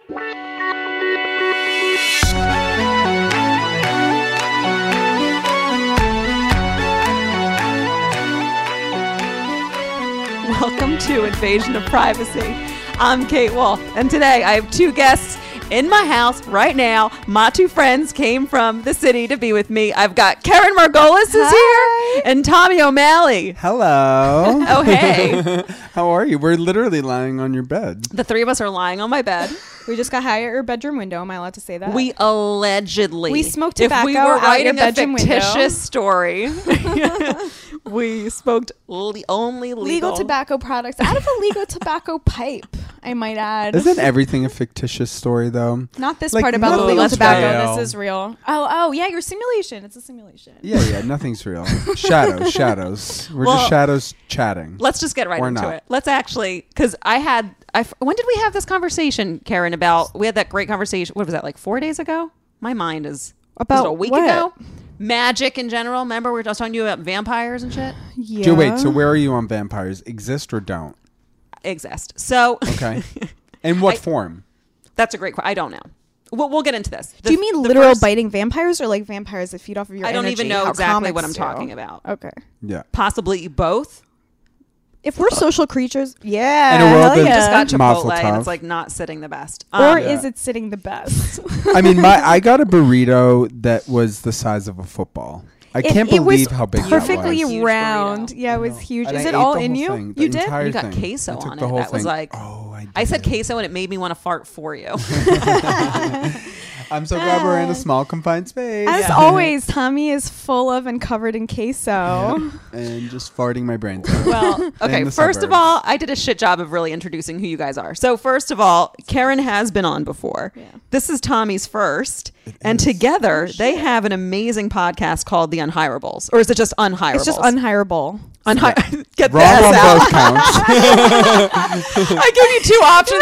Welcome to Invasion of Privacy. I'm Kate Wolf, and today I have two guests in my house right now. My two friends came from the city to be with me. I've got Karen Margolis is here, and Tommy O'Malley. Hello. Oh, hey. How are you? We're literally lying on your bed. The three of us are lying on my bed. We just got high at your bedroom window. Am I allowed to say that? We allegedly. We smoked tobacco if we were out writing your a bedroom fictitious window. story, we smoked only legal tobacco products out of a legal tobacco pipe, I might add. Isn't everything a fictitious story, though? Not this Like, part about the nothing's legal tobacco. real. This is real. Oh, yeah, your simulation. It's a simulation. Yeah, nothing's real. Shadows. We're just shadows chatting. Let's just get right Or into not. it. Let's actually, because when did we have this conversation, Karen, we had that great conversation, what was that, like 4 days ago? My mind is, was it a week ago? Magic in general. Remember, we were just talking to you about vampires and shit? Yeah. Joe, wait, so where are you on vampires? Exist or don't? Exist. So. Okay. In what form? That's a great question. I don't know. We'll get into this. Do you mean literal biting vampires or like vampires that feed off of your energy? I don't even know how exactly what I'm comics talking do? about. Okay. Yeah. Possibly both. If we're social creatures, yeah. In a world hell that yeah. Just got Mazel Chipotle and tov. it's like not sitting the best. Or Yeah. is it sitting the best? I mean, I got a burrito that was the size of a football. I can't believe how big that was. Perfectly Huge round. burrito. Yeah, it was huge. And Is I it ate all the in whole you? thing, the You did? entire You got thing. queso I took on the it. whole That was thing. like, I I said did. queso and it made me want to fart for you. I'm so glad we're in a small confined space. As always, Tommy is full of and covered in queso. And just farting my brains out. Well, okay, In the first of suburbs. all, I did a shit job of really introducing who you guys are. So first of all, Karen has been on before. Yeah. This is Tommy's first. And together they have an amazing podcast called The Unhirables. Or is it just Unhirables? It's just unhireable. Get Wrong this on out. both counts. I gave you two options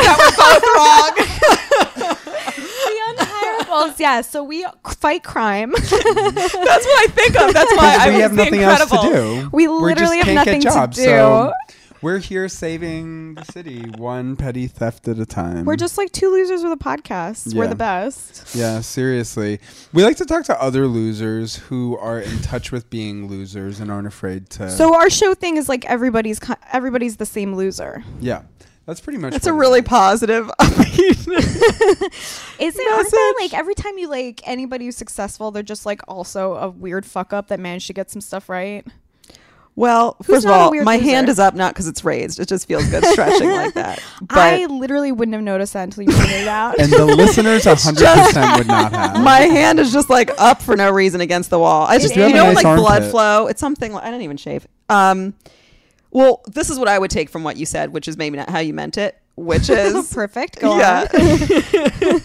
that were both wrong. The unhirables, yeah. So we fight crime. That's what I think of. That's why I we was have the nothing else to Incredibles. do. We just literally have can't nothing get to jobs, do. So we're here saving the city one petty theft at a time. We're just like two losers with a podcast. We're Yeah. the best. Yeah, seriously. We like to talk to other losers who are in touch with being losers and aren't afraid to. So our show thing is like everybody's the same loser. Yeah, that's pretty much. That's what a it really is. positive. Is it? Aren't there like every time you like anybody who's successful, they're just like also a weird fuck up that managed to get some stuff right? Well, Who's first of not a all, weird my loser? hand is up not because it's raised. It just feels good stretching like that. But I literally wouldn't have noticed that until you pointed it out. And the listeners 100% would not have. my hand is just like up for no reason against the wall. I just, You have you a know, nice like blood armpit. flow. It's something like, I don't even shave. Well, this is what I would take from what you said, which is maybe not how you meant it, which is Perfect. Go yeah. on.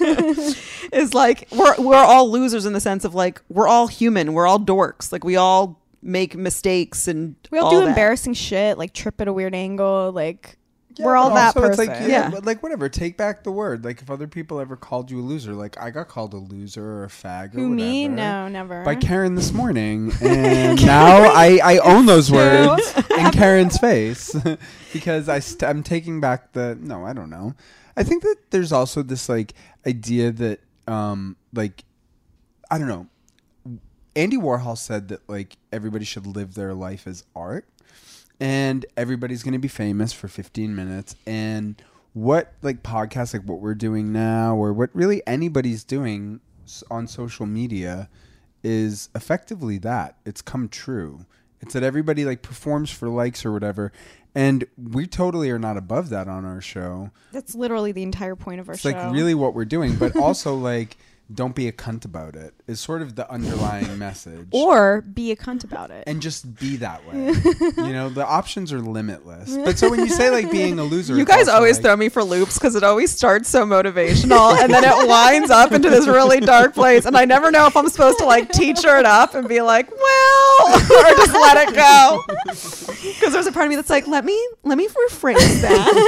is like we're all losers in the sense of like we're all human, we're all dorks, like we all make mistakes and We all do embarrassing shit, like trip at a weird angle. Like Yeah, we're all but that also person. It's like, Yeah. but like whatever. Take back the word. Like if other people ever called you a loser, like I got called a loser or a fag or Who, me? whatever No, never. by Karen this morning, and now I own those words in Karen's face because I'm taking back the no. I don't know. I think that there's also this like idea that like I don't know. Andy Warhol said that like everybody should live their life as art. And everybody's going to be famous for 15 minutes. And what like podcasts like what we're doing now or what really anybody's doing on social media is effectively that. It's come true. It's that everybody like performs for likes or whatever. And we totally are not above that on our show. That's literally the entire point of our It's show. like really what we're doing. But also like don't be a cunt about it is sort of the underlying message. Or be a cunt about it. And just be that way. You know, the options are limitless. But so when you say like being a loser, You it's guys also always like, throw me for loops because it always starts so motivational and then it winds up into this really dark place. And I never know if I'm supposed to like teacher it up and be like, well, or just let it go. Because there's a part of me that's like, let me rephrase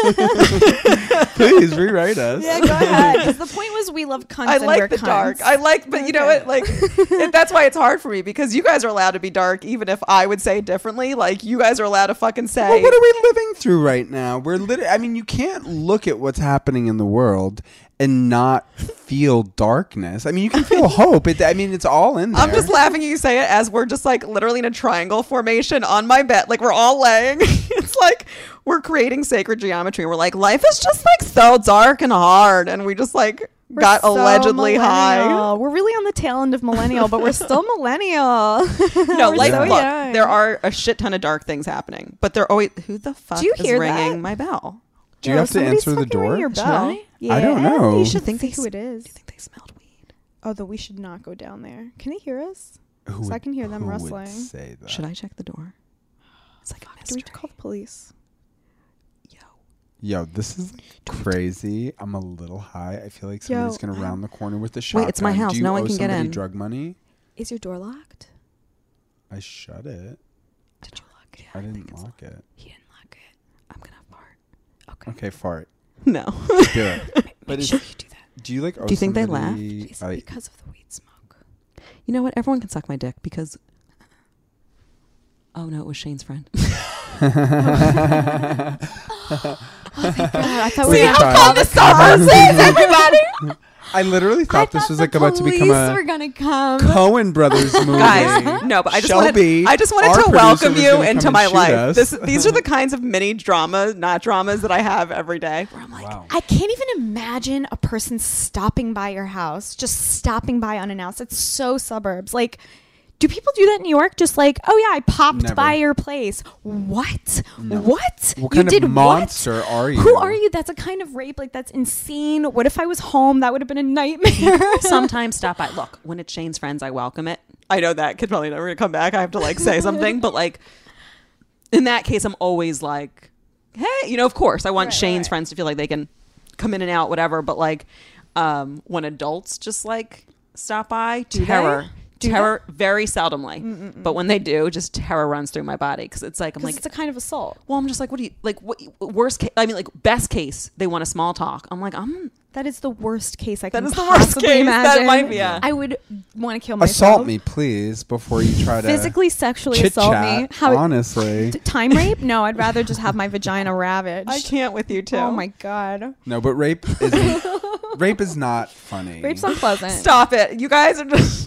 that. please rewrite us. Yeah, go ahead. Because the point was we love cunts I and we're like the cunts. dark. I like, but you know what? Like, that's why it's hard for me because you guys are allowed to be dark, even if I would say differently. Like, you guys are allowed to fucking say. Well, what are we living through right now? I mean, you can't look at what's happening in the world and not feel darkness. I mean, you can feel hope. It's all in there. I'm just laughing at you say it as we're just like literally in a triangle formation on my bed. Like we're all laying. It's like we're creating sacred geometry. We're like, life is just like so dark and hard. And we just like got so allegedly high. millennial. We're really on the tail end of millennial, but we're still millennial. No, We're like so look, young. there are a shit ton of dark things happening. But they're always, who the fuck Do you is hear ringing that? my bell? Do you have to somebody's answer the fucking ringing door? your Should bell. I? Yeah. I don't know. You should Think think they who it is. Do you think they smelled weed? Although we should not go down there. Can they hear us? Who So I can hear them who rustling. Would say that? Should I check the door? It's like a Do we mystery. have to call the police? Yo, this is crazy. I'm a little high. I feel like somebody's gonna round the corner with the shotgun. Wait, it's my house. Do you No one owe can get somebody in. drug money? Is your door locked? I shut it. Did you lock it? I didn't lock it. He didn't lock it. I'm gonna fart. Okay, fart. No. Do it. Make is- sure you do that. Do you like? Owe Do you think they somebody- Is it like- because of the weed smoke? You know what? Everyone can suck my dick because. Oh no, it was Shane's friend. I thought See we how were calm the stars is, everybody. I literally thought this was like about to become We're a gonna come. Coen Brothers movie. Guys, no, but I just Shelby, wanted our to producer, welcome was you gonna come into and my shoot life. us. These are the kinds of mini dramas, not dramas, that I have every day. Where I'm like, Wow. I can't even imagine a person stopping by your house, just stopping by unannounced. It's so suburbs. Like, do people do that in New York? Just like, oh yeah, I popped Never. by your place. What? No. What? What kind you did of monster what? are you? Who are you? That's a kind of rape. Like, that's insane. What if I was home? That would have been a nightmare. sometimes stop by. Look, when it's Shane's friends, I welcome it. I know that kid's probably never gonna come back. I have to like say something, but like in that case, I'm always like, hey, of course, I want Right, Shane's right. friends to feel like they can come in and out, whatever. But like, when adults just like stop by, Do terror. they? Do Terror very seldomly, but when they do, just terror runs through my body because it's like I'm like, it's a kind of assault. well, I'm just like, what do you like? What worst case? I mean, like best case, they want a small talk. I'm like, That is the worst case I That can is the worst possibly case. imagine. That might be, yeah. I would want to kill myself. Assault me, please, before you try to Physically, sexually chit assault me. chat. Honestly, Time rape? No, I'd rather just have my vagina ravaged. I can't with you too. Oh my god. no, but rape is not funny. Rape's unpleasant. Stop it, you guys are just.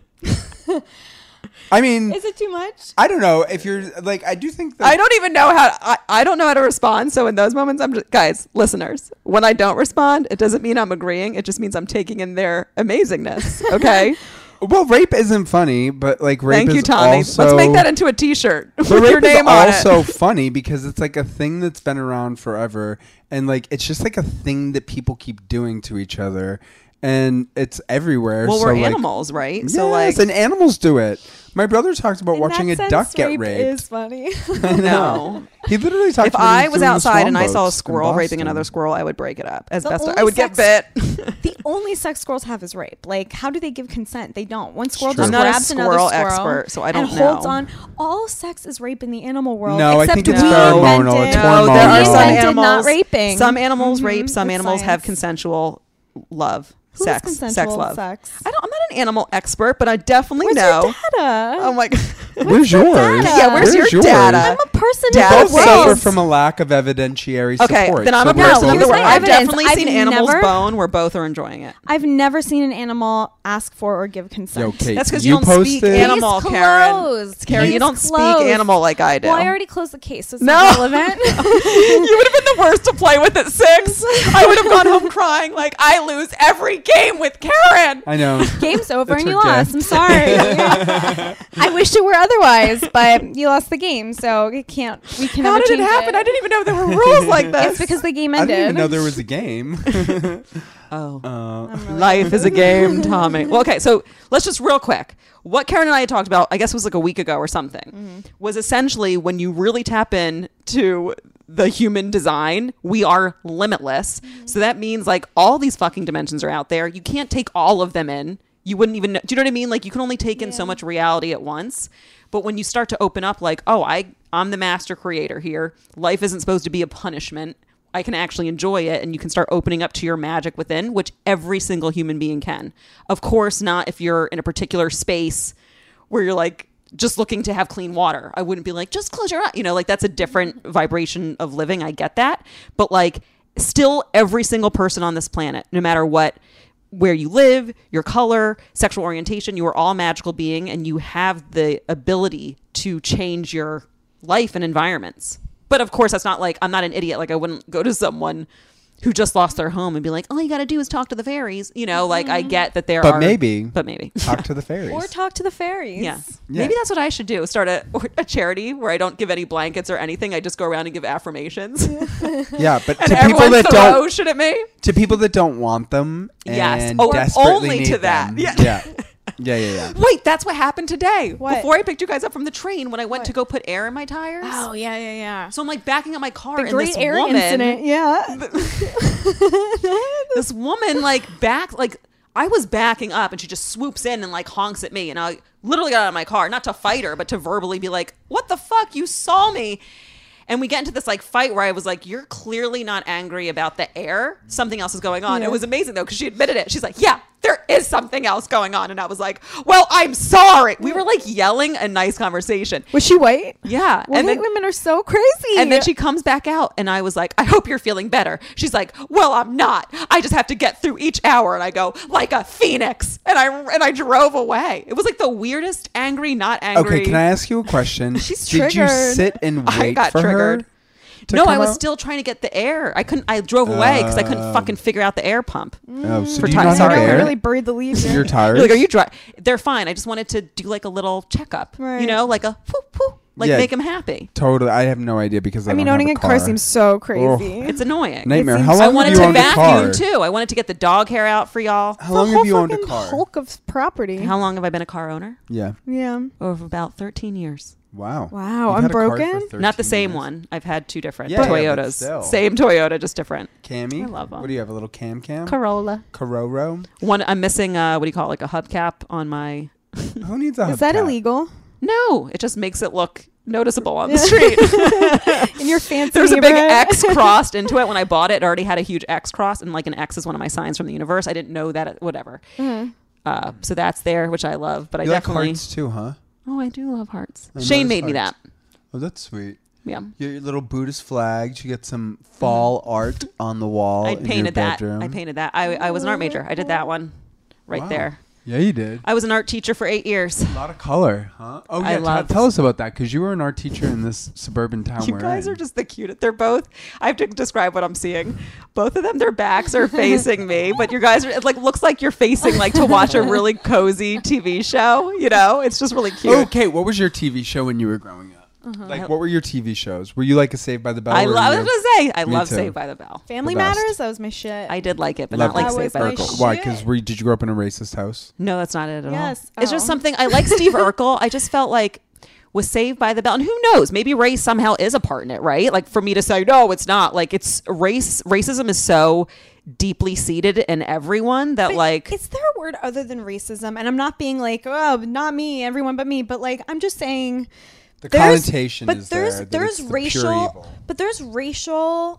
I mean, Is it too much? I don't know if you're like. I do think that I don't even know how. I don't know how to respond. So in those moments, I'm just guys, listeners. When I don't respond, it doesn't mean I'm agreeing. It just means I'm taking in their amazingness. Okay. Well, rape isn't funny, but like rape Thank is you, Tommy. also. Let's make that into a T-shirt But with your rape is name on also it. funny because it's like a thing that's been around forever, and like it's just like a thing that people keep doing to each other, and it's everywhere. Well, so, we're like, animals, right? Yes, So like, and animals do it. My brother talks about watching a duck get rape raped. is funny. I know. no. He literally talks If about I he was doing the outside and I swan saw a boats in squirrel raping Boston. another squirrel, I would break it up as The best I only would get sex- bit. The only sex squirrels have is rape. Like, how do they give consent? They don't. One squirrel true. just I'm not a grabs another squirrel squirrel expert, so I don't and holds know. on. All sex is rape in the animal world. No, I except think it's we pheromonal. invented- It's No, hormonal. there are we some invented animals not raping. Some animals Mhm, rape. Some it's animals have science. consensual love, Who's sex consensual love. sex? I'm not an animal expert, but I definitely Where's know. your data? Oh my god. Where's yours? data? Yeah, where's your data? I'm a person Data in Both the Data suffer world. from a lack of evidentiary Okay, support. then I'm a so we're person of both the world. my I've evidence. definitely I've seen animals never- bone where both are enjoying it. I've never seen an animal ask for or give consent. Yo, Kate, That's because you don't speak posted- animal, Case Karen. closed. Karen, you Case don't speak closed. animal like I do. Well, I already closed the case, so it's No. not relevant. You would have been the worst to play with at 6. I would have gone home crying like I lose every game with Karen. I know. Game's over It's and you her lost. gift. I'm sorry. I wish it were otherwise, but you lost the game, so we can How never did it change happen? I didn't even know there were rules like this. It's because the game I ended. didn't even know there was a game. Oh. Life is a game, Tommy. Well, okay, so let's just real quick. What Karen and I had talked about, I guess it was like a week ago or something, was essentially when you really tap into the human design, we are limitless. So that means like all these fucking dimensions are out there. You can't take all of them in. You wouldn't even know. Do you know what I mean? Like you can only take in so much reality at once. But when you start to open up like, oh, I'm the master creator here. Life isn't supposed to be a punishment. I can actually enjoy it, and you can start opening up to your magic within, which every single human being can. Of course, not if you're in a particular space where you're like just looking to have clean water. I wouldn't be like, just close your eyes. You know, like that's a different vibration of living. I get that. But like still every single person on this planet, no matter where you live, your color, sexual orientation, you are all magical being, and you have the ability to change your life and environments. But of course, that's not like, I'm not an idiot. Like, I wouldn't go to someone who just lost their home and be like, all you got to do is talk to the fairies. You know, like, I get that there But are... maybe. But maybe. Talk to the fairies. Or talk to the fairies. Yeah. Yeah. Maybe that's what I should do. Start a charity where I don't give any blankets or anything. I just go around and give affirmations. Yeah, but And to people everyone that don't, throws shit at me. to people that don't want them, Yes. and Oh, desperately only need to that. them. Yeah. Yeah. Wait, that's what happened today. What? Before I picked you guys up from the train, when I went to go put air in my tires. Oh, yeah. So I'm like backing up my car, The and great this air woman, incident. Yeah. this woman like I was backing up, and she just swoops in and like honks at me, and I literally got out of my car, not to fight her, but to verbally be like, "What the fuck? You saw me." And we get into this like fight where I was like, you're clearly not angry about the air. Something else is going on. Yeah. It was amazing though, because she admitted it. She's like, yeah, there is something else going on. And I was like, well, I'm sorry. We were like yelling a nice conversation. Was she white? Yeah. White And then, women are so crazy. and then she comes back out, and I was like, I hope you're feeling better. She's like, well, I'm not. I just have to get through each hour. And I go, like a phoenix. And I drove away. It was like the weirdest angry, not angry. Okay, can I ask you a question? She's Did you triggered. sit and I wait got for triggered. her? to No, I come was out? still trying to get the air. I drove away because I couldn't fucking figure out the air pump. Oh, so For do you time. not have Sorry. I air? really buried the leaves. Your tires? You're like, are you dry? They're fine. I just wanted to do like a little checkup, Right. you know, like a whoop, whoop, like Yeah. make them happy. Totally. I have no idea because I I mean, don't owning have a car seems so crazy. It's annoying. nightmare. seems- How I long wanted have you to owned a car? vacuum too. I wanted to get the dog hair out for y'all. How long have you owned a fucking car? Hulk of property. How long have I been a car owner? Yeah. Yeah. Over about 13 years. Wow. Wow, You've I'm had a car for broken? 13 Not the same years. one. I've had two different Yeah, yeah, but Toyotas. still. Same Toyota, just different. Cammy? I love them. What do you have? A little cam? Corolla. Cororo? One, I'm missing, what do you call it, like a hubcap on my... Who needs a Is that hubcap? illegal? No, it just makes it look noticeable on the street. In your fancy There's a big neighborhood? X crossed into it. When I bought it, it already had a huge X cross, and like an X is one of my signs from the universe. I didn't know that, whatever. So that's there, which I love, but You I like definitely... hearts too, huh? Oh, I do love hearts. I Shane noticed made me hearts. that. Oh, that's sweet. Yeah. Your little Buddhist flag. You get some fall art on the wall. I in your painted that. bedroom. I painted that. I was an art major. I did that one right Wow. there. Yeah, you did. I was an art teacher for 8 years. A lot of color, huh? Oh, I yeah. love- Tell us about that because you were an art teacher in this suburban town. You we're guys in. are just the cutest. They're both, I have to describe what I'm seeing. Both of them, their backs are facing me, but you guys are, it like looks like you're facing like to watch a really cozy TV show, you know? It's just really cute. Okay, what was your TV show when you were growing up? Like, what were your TV shows? Were you like a Saved by the Bell? I or love, I were was you- gonna say, I Me love too. Saved by the Bell. Family The best. Matters? That was my shit. I did like it, but Loved not like it. That Saved by was the my Bell. shit. Why? Because did you grow up in a racist house? No, that's not it at Yes. all. It's just Oh. something, I like Steve Urkel. I just felt like with Saved by the Bell, and who knows, maybe race somehow is a part in it, right? Like for me to say, no, it's not. Like it's racism is so deeply seated in everyone that But like, is there a word other than racism? And I'm not being like, oh, not me, everyone but me. But like, I'm just saying. The there's- connotation but is there's there. that there's it's the pure racial, evil. but there's racial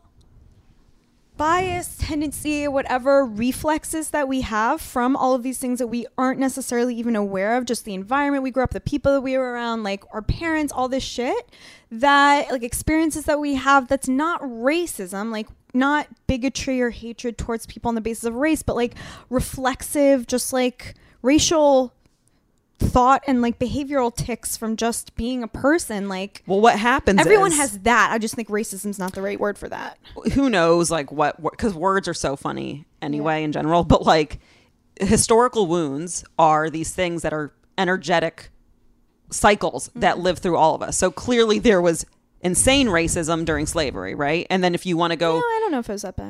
bias, tendency, whatever reflexes that we have from all of these things that we aren't necessarily even aware of. Just the environment we grew up, the people that we were around, like our parents, all this shit. That like experiences that we have. That's not racism, like not bigotry or hatred towards people on the basis of race, but like reflexive, just like racial thought and like behavioral tics from just being a person. Like well, what happens everyone is, has that. I just think racism's not the right word for that. who knows like what, because words are so funny anyway in general, but like historical wounds are these things that are energetic cycles that live through all of us. So clearly there was insane racism during slavery, right? And then if you want to go No, I don't know if it was that bad.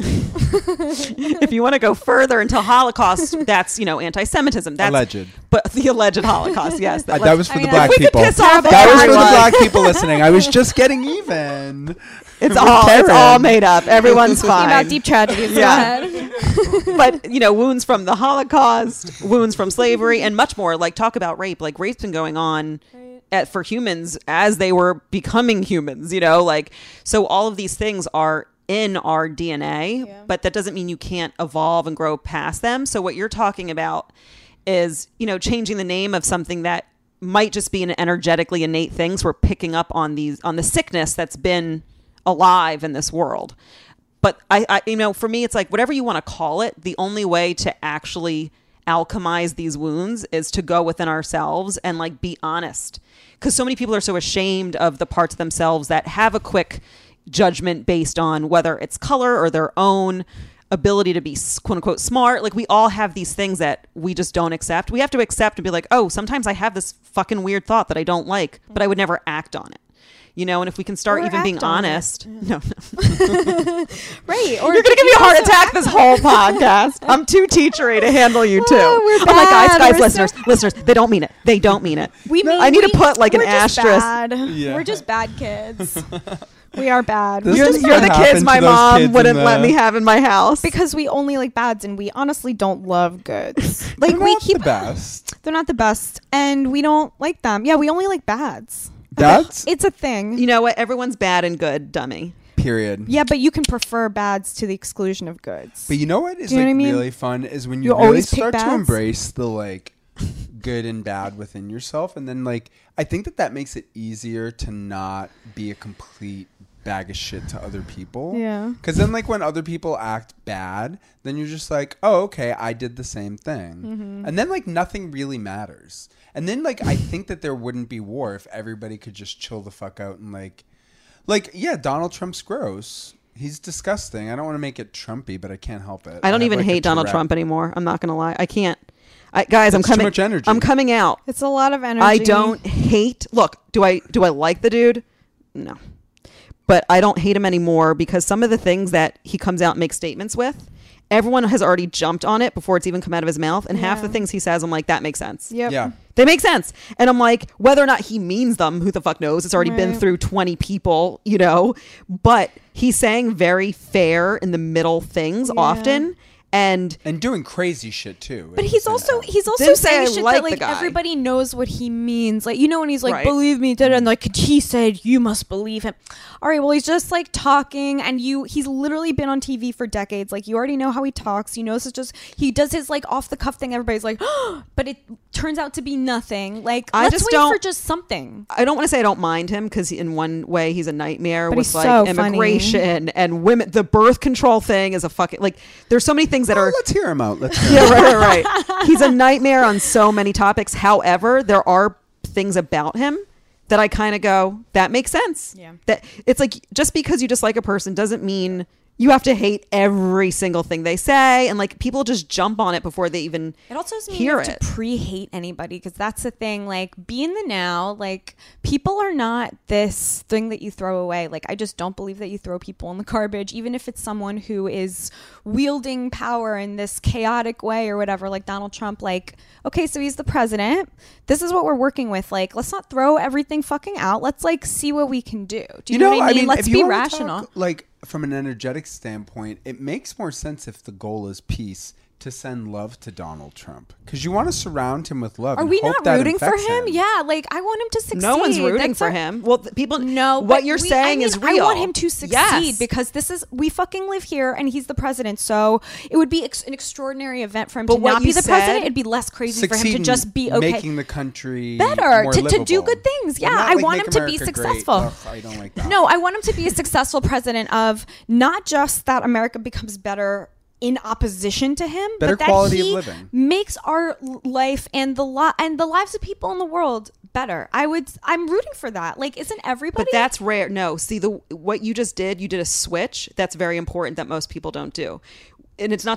if you want to go further into Holocaust, that's, you know, anti-Semitism. That's Alleged. But the alleged Holocaust, yes. That was for I the mean, black if we could people. piss off That was for the everyone. black people listening. I was just getting even. It's with all Karen. made up. Everyone's Talking fine. about deep tragedies. Yeah. Yeah. But you know, wounds from the Holocaust, wounds from slavery, and much more. Like talk about rape. Like rape's been going on for humans as they were becoming humans. You know, like so all of these things are in our DNA, but that doesn't mean you can't evolve and grow past them. So what you're talking about is, you know, changing the name of something that might just be an energetically innate thing. So we're picking up on the sickness that's been alive in this world. But I for me, it's like whatever you want to call it, the only way to actually alchemize these wounds is to go within ourselves and like be honest. Because so many people are so ashamed of the parts of themselves that have a quick judgment based on whether it's color or their own ability to be quote unquote smart. Like we all have these things that we just don't accept. We have to accept and be like, oh, sometimes I have this fucking weird thought that I don't like, but I would never act on it. And if we can start Or even being act on honest. No. Right. Or You're going to give me a heart attack this whole podcast. I'm too teachery to handle you too. we're Oh my bad. guys, We're so- listeners, they don't mean it. They don't mean it. I need to put like an we're just asterisk. bad. Yeah. We're just bad kids. We are bad. This You're, is you're what the happened kids to my those mom kids in wouldn't the- let me have in my house. because we only like bads and we honestly don't love goods. They're Like we not keep the best. they're not the best and we don't like them. Yeah, we only like bads. That's It's a thing. You know what? Everyone's bad and good, dummy. period. Yeah, but you can prefer bads to the exclusion of goods. But you know what is Do you know like what I mean? really fun is when you You really always pick start to bads? embrace the like good and bad within yourself, and then like I think that makes it easier to not be a complete bag of shit to other people. Yeah. Because then like when other people act bad, then you're just like, oh, okay, I did the same thing, Mm-hmm. and then like nothing really matters. And then like I think that there wouldn't be war if everybody could just chill the fuck out and like yeah, Donald Trump's gross. He's disgusting. I don't want to make it Trumpy, but I can't help it. I don't have, even like, a hate Donald Tourette. Trump anymore. I'm not gonna lie. I can't. Guys, I'm That's too coming. much energy. I'm coming out. It's a lot of energy. I don't hate. Look, do I like the dude? No, but I don't hate him anymore because some of the things that he comes out and makes statements with, everyone has already jumped on it before it's even come out of his mouth, and half Yeah. the things he says, I'm like, that makes sense. Yep. Yeah. They make sense. And I'm like, whether or not he means them, who the fuck knows? It's already been Right. through 20 people, but he's saying very fair in the middle things Yeah. often. And doing crazy shit too. But he's also Didn't say saying I shit like that the like guy. everybody knows what he means. Like when he's like, Right. believe me, and like he said, you must believe him. All right, well he's just like talking, and he's literally been on TV for decades. Like you already know how he talks. You know, this is just he does his like off the cuff thing. Everybody's like, but it turns out to be nothing. Like I let's just wait don't- for just something. I don't want to say I don't mind him because in one way he's a nightmare But with he's like so funny. immigration and women. The birth control thing is a fucking like. There's so many things that Oh, are. let's hear him out. Let's hear Yeah, him out. right. He's a nightmare on so many topics. However, there are things about him that I kind of go, that makes sense. Yeah. That it's like just because you dislike a person doesn't mean you have to hate every single thing they say, and like people just jump on it before they even It also doesn't mean hear you have it. to pre-hate anybody, because that's the thing. Like, be in the now. Like, people are not this thing that you throw away. Like, I just don't believe that you throw people in the garbage, even if it's someone who is wielding power in this chaotic way or whatever, like Donald Trump. Like, okay, so he's the president. This is what we're working with. Like, let's not throw everything fucking out. Let's like see what we can do. Do you know what I mean? Let's if you be wanna rational. talk, like from an energetic standpoint, it makes more sense if the goal is peace to send love to Donald Trump, because you want to surround him with love. Are and we hope not that rooting for infects him? Yeah, like I want him to succeed. no one's rooting That's for our- him. Well, people No, What but you're saying is I real. want him to succeed Yes. because we fucking live here and he's the president. So it would be an extraordinary event for him But to what not be you the said- president. It'd be less crazy for him Succeed to in just be okay. making the country Better, more to do livable. good things. Yeah, Not I like want make him to be America great. successful. Ugh, I don't like that. No, I want him to be a successful president of not just that America becomes better in opposition to him, Better but that quality of he living. makes our life and the lives of people in the world better. I'm rooting for that. Like, isn't everybody? But that's rare. No, see what you just did. You did a switch. That's very important that most people don't do, and it's not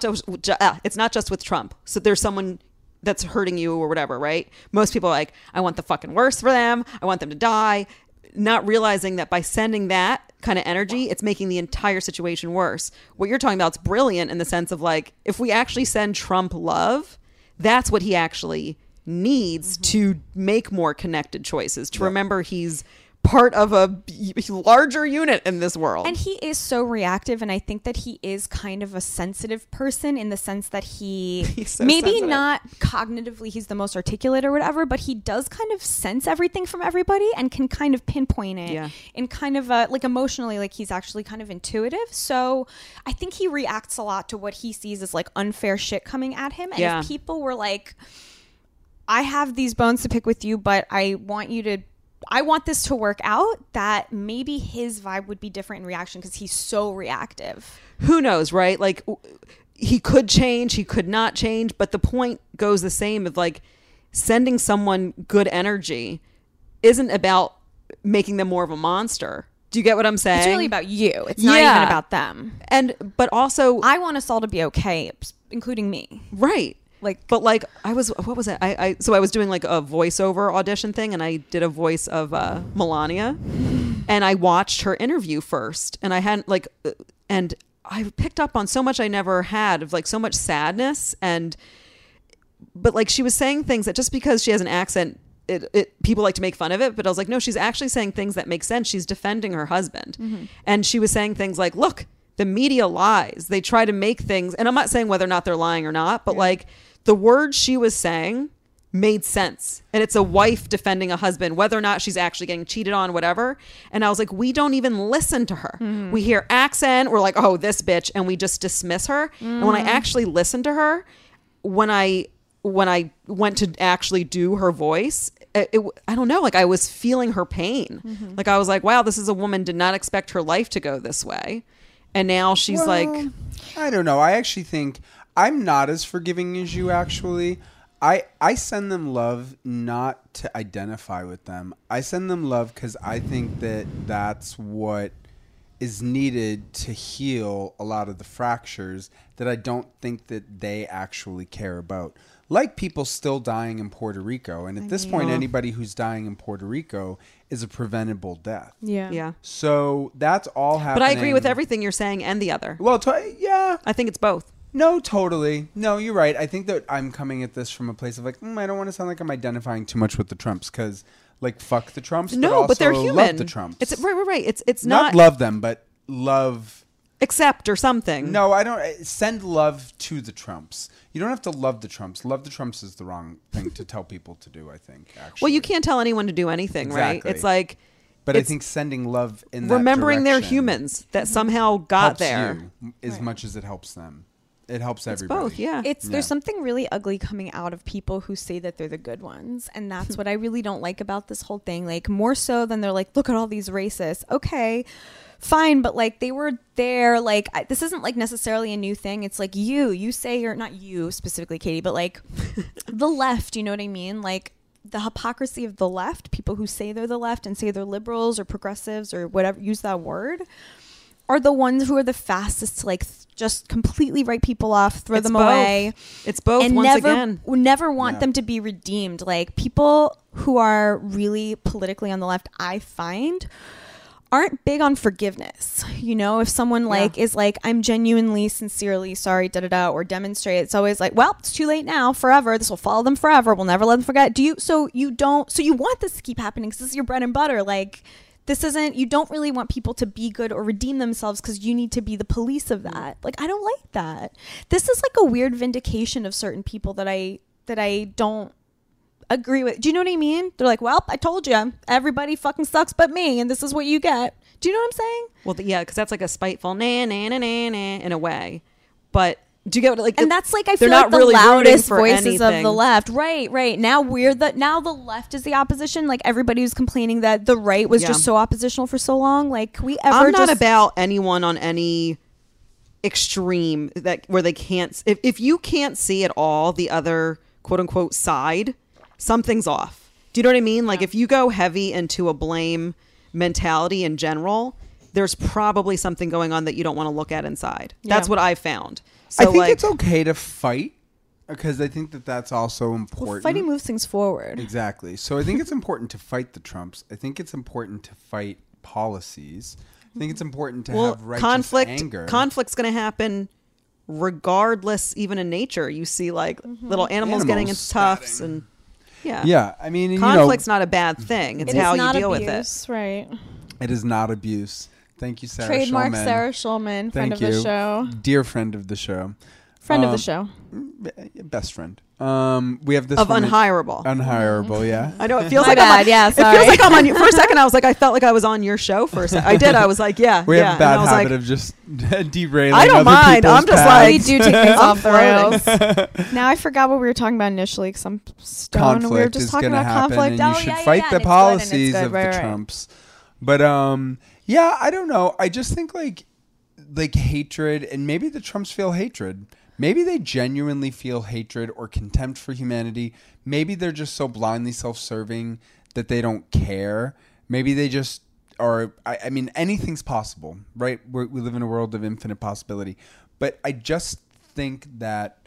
just with Trump. So there's someone that's hurting you or whatever, right? Most people are like, I want the fucking worst for them. I want them to die. Not realizing that by sending that kind of energy, it's making the entire situation worse. What you're talking about is brilliant in the sense of like, if we actually send Trump love, that's what he actually needs to make more connected choices, to remember he's part of a larger unit in this world. And he is so reactive, and I think that he is kind of a sensitive person in the sense that He's so maybe sensitive. not cognitively he's the most articulate or whatever, but he does kind of sense everything from everybody and can kind of pinpoint it Yeah. in kind of a, like emotionally, like he's actually kind of intuitive. So I think he reacts a lot to what he sees as like unfair shit coming at him. And Yeah. if people were like, I have these bones to pick with you, but I want you to I want this to work out, that maybe his vibe would be different in reaction because he's so reactive. Who knows, right? Like, he could change, he could not change, but the point goes the same of like sending someone good energy isn't about making them more of a monster. Do you get what I'm saying? It's really about you. It's not even about them. But also, I want us all to be okay, including me. right. Like, But like what was it? So I was doing like a voiceover audition thing, and I did a voice of Melania, and I watched her interview first, and I hadn't like, and I picked up on so much I never had, of like so much sadness, but like she was saying things that just because she has an accent, people like to make fun of it, but I was like, no, she's actually saying things that make sense. She's defending her husband, and she was saying things like, look, the media lies. They try to make things, and I'm not saying whether or not they're lying or not, but like the words she was saying made sense. And it's a wife defending a husband, whether or not she's actually getting cheated on, whatever. And I was like, we don't even listen to her. We hear accent, we're like, oh, this bitch, and we just dismiss her. And when I actually listened to her, when I went to actually do her voice, I don't know, like I was feeling her pain. Like I was like, wow, this is a woman did not expect her life to go this way. And now she's like, I don't know. I actually think I'm not as forgiving as you, actually. I send them love not to identify with them. I send them love because I think that that's what is needed to heal a lot of the fractures that I don't think that they actually care about. Like people still dying in Puerto Rico. And at this point, anybody who's dying in Puerto Rico is a preventable death. yeah. So that's all happening. But I agree with everything you're saying and the other. Well, yeah. I think it's both. No, totally. No, you're right. I think that I'm coming at this from a place of like, I don't want to sound like I'm identifying too much with the Trumps because, like, fuck the Trumps. No, but, also but they're human. love the Trumps. It's right. It's not love them, but love. Accept or something. No, I don't. Send love to the Trumps. You don't have to love the Trumps. Love the Trumps is the wrong thing to tell people to do, I think, actually. Well, you can't tell anyone to do anything, Exactly. right? It's like... But I think sending love in that remembering they're direction humans that somehow got helps there. you as much as it helps them. It helps It's everybody. both, yeah. There's something really ugly coming out of people who say that they're the good ones. And that's what I really don't like about this whole thing. Like, more so than they're like, look at all these racists. Okay, fine. But like, they were there. Like, this isn't like necessarily a new thing. It's like you say you're not you specifically, Katie, but like the left, you know what I mean? Like, the hypocrisy of the left, people who say they're the left and say they're liberals or progressives or whatever, use that word, are the ones who are the fastest to like just completely write people off, throw them away. It's both, and once never, again. never want them to be redeemed. Like, people who are really politically on the left, I find, aren't big on forgiveness. You know, if someone like is like, I'm genuinely, sincerely sorry, or demonstrate, it's always like, well, it's too late now, forever. This will follow them forever. We'll never let them forget. So you want this to keep happening because this is your bread and butter. Like, this isn't, you don't really want people to be good or redeem themselves because you need to be the police of that. Like, I don't like that. This is like a weird vindication of certain people that I don't agree with. Do you know what I mean? They're like, well, I told you, everybody fucking sucks but me, and this is what you get. Do you know what I'm saying? Well, yeah, because that's like a spiteful na na na na na in a way. But do you get what, like? And that's like, I they're feel like not the really rooting loudest for voices of anything. the left. Right. Now the left is the opposition. Like, everybody was complaining that the right was just so oppositional for so long. Like, I'm not about anyone on any extreme where they can't. If you can't see at all the other quote unquote side, something's off. Do you know what I mean? Like, if you go heavy into a blame mentality in general, there's probably something going on that you don't want to look at inside. That's what I found. So I think like, it's okay to fight because I think that that's also important. Well, fighting moves things forward. Exactly. So I think it's important to fight the Trumps. I think it's important to fight policies. I think it's important to have righteous anger. Conflict's going to happen regardless, even in nature. You see like little animals getting into tufts and yeah. I mean, conflict's not a bad thing. It's how you deal with it. Right. It is not abuse. Thank you, Sarah Trademark Schulman. Sarah Schulman, friend Thank of you. the show. Dear friend of the show. Friend of the show. Best friend. We have this of woman- unhireable. Unhireable, yeah. I know it feels My like bad, yeah, it feels sorry. like I'm on you. For a second, I was like, I felt like I was on your show for a second. I did. I was like, yeah, We yeah. have a bad and I was habit like, of just derailing. I don't other mind. people's I'm just paths. like- We do take things I'm off the rails. Now I forgot what we were talking about initially because I'm stoned. conflict We were just is talking going to about happen, conflict. and you Oh, should yeah, fight yeah, the and it's good, and it's policies good. of Right, the right. Trumps. But yeah, I don't know. I just think like hatred, and maybe the Trumps feel hatred. Maybe they genuinely feel hatred or contempt for humanity. Maybe they're just so blindly self-serving that they don't care. Maybe they just are. I mean, anything's possible, right? We live in a world of infinite possibility. But I just think that,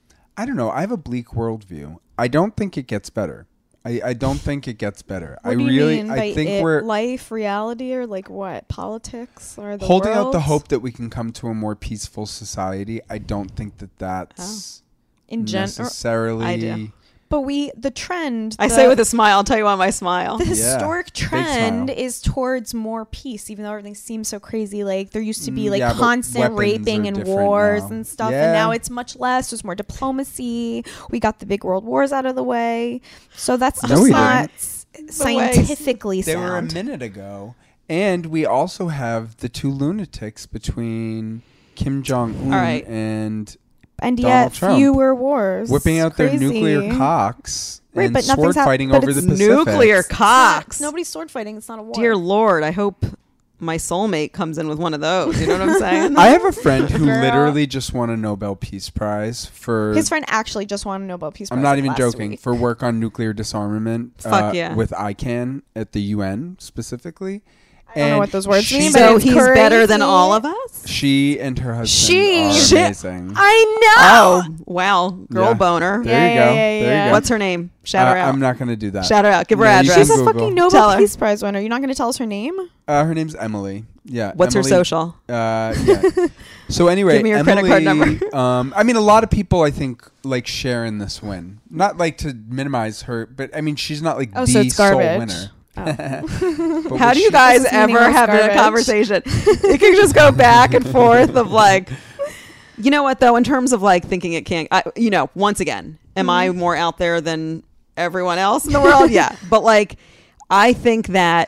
I don't know, I have a bleak worldview. I don't think it gets better. I don't think it gets better. What I do you really, mean I by think it? we're Life, reality, or like what? Politics or the holding out the world? hope that we can come to a more peaceful society. I don't think that that's in general. necessarily. I do. But the trend. I say with a smile. I'll tell you why my smile. The Yeah, historic big trend smile. is towards more peace, even though everything seems so crazy. Like there used to be like yeah, but constant weapons raping are and different wars now. and stuff, Yeah. and now it's much less. There's more diplomacy. We got the big world wars out of the way, so that's No, just we not didn't. scientifically They were a sound. minute ago, and we also have the two lunatics between Kim Jong Un All right. and And Donald yet Trump fewer wars. whipping out their Crazy. nuclear cocks Right, and but sword nothing's fighting but over the it's Pacific. Nuclear It's not- cocks. Nobody's sword fighting. It's not a war. Dear Lord, I hope my soulmate comes in with one of those. You know what I'm saying? I have a friend who Girl. literally just won a Nobel Peace Prize for. His friend actually just won a Nobel Peace Prize. I'm not even last joking. week. For work on nuclear disarmament. Fuck yeah. With ICANN at the UN specifically. I don't know what those words mean, but So it's he's better than crazy. all of us. She and her husband She- are Shit. amazing. I know. Oh wow, girl Yeah. boner. There you go. There you go. What's her name? Shout her out. I'm not going to do that. Shout her out. Give her Yeah, you address. She's a Google. fucking Tell Nobel her. Peace Prize winner. You're not going to tell us her name? Her name's Emily. Yeah. What's her Emily, social? Yeah. So anyway, Give me your Emily, credit card number. I mean, a lot of people I think like share in this win. Not like to minimize her, but I mean, she's not like Oh, the so it's sole garbage. winner. Oh. But How what do you she- guys This is ever meaningless have a garbage. conversation? It can just go back and forth of like, you know what though? In terms of like thinking it can't, once again, am I more out there than everyone else in the world? Yeah, but like, I think that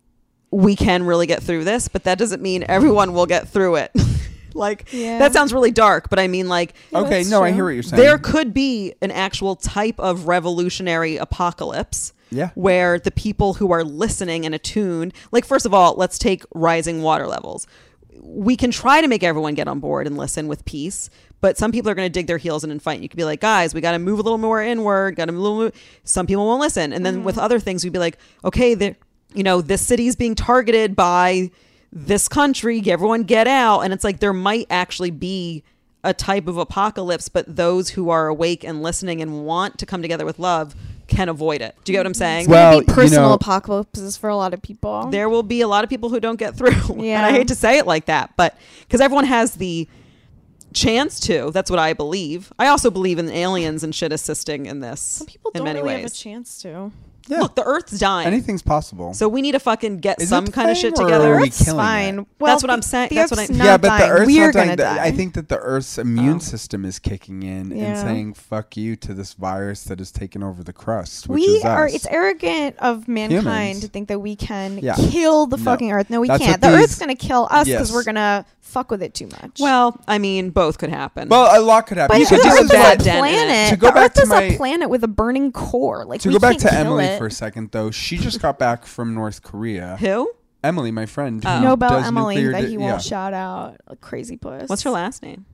we can really get through this, but that doesn't mean everyone will get through it. Like Yeah. that sounds really dark, but I mean like Okay, That's no, I true. hear what you're saying. there could be an actual type of revolutionary apocalypse Yeah. where the people who are listening and attuned, like first of all, let's take rising water levels. We can try to make everyone get on board and listen with peace, but some people are going to dig their heels in and fight. You could be like, guys, we got to move a little more inward. Got to move. Some people won't listen, and then with other things, we'd be like, okay, this city is being targeted by this country. Everyone get out, and it's like there might actually be a type of apocalypse, but those who are awake and listening and want to come together with love can avoid it. Do you get what I'm saying? Well, Maybe personal you know- apocalypses for a lot of people. There will be a lot of people who don't get through. Yeah. And I hate to say it like that, but because everyone has the chance to. That's what I believe. I also believe in aliens and shit assisting in this. Some people in don't many really have a ways. chance to. Yeah. Look, the Earth's dying. Anything's possible. So we need to fucking get Is some it kind of dying shit or together. are we Earth's killing fine. it? Well, That's what I'm saying. the That's what Earth's I'm- not Yeah, but the dying. Earth's We're not dying. gonna die. I think that the Earth's immune Oh. system is kicking in and Yeah. saying "fuck you" to this virus that has taken over the crust. Which we is are. us. It's arrogant of mankind Humans. to think that we can Yeah. kill the No. fucking Earth. No, we That's can't. what The these- Earth's gonna kill us because Yes. we're gonna fuck with it too much. Well, I mean, both could happen. Well, a lot could happen. but you the could do Earth a is bad a dent in it. planet. To go the back Earth to is my- a planet with a burning core. Like to we go back can't to kill Emily it. for a second, though, she just got back from North Korea. Who? Emily, my friend, who Oh. Nobel does Emily nuclear that he won't yeah. shout out. A crazy puss. What's her last name?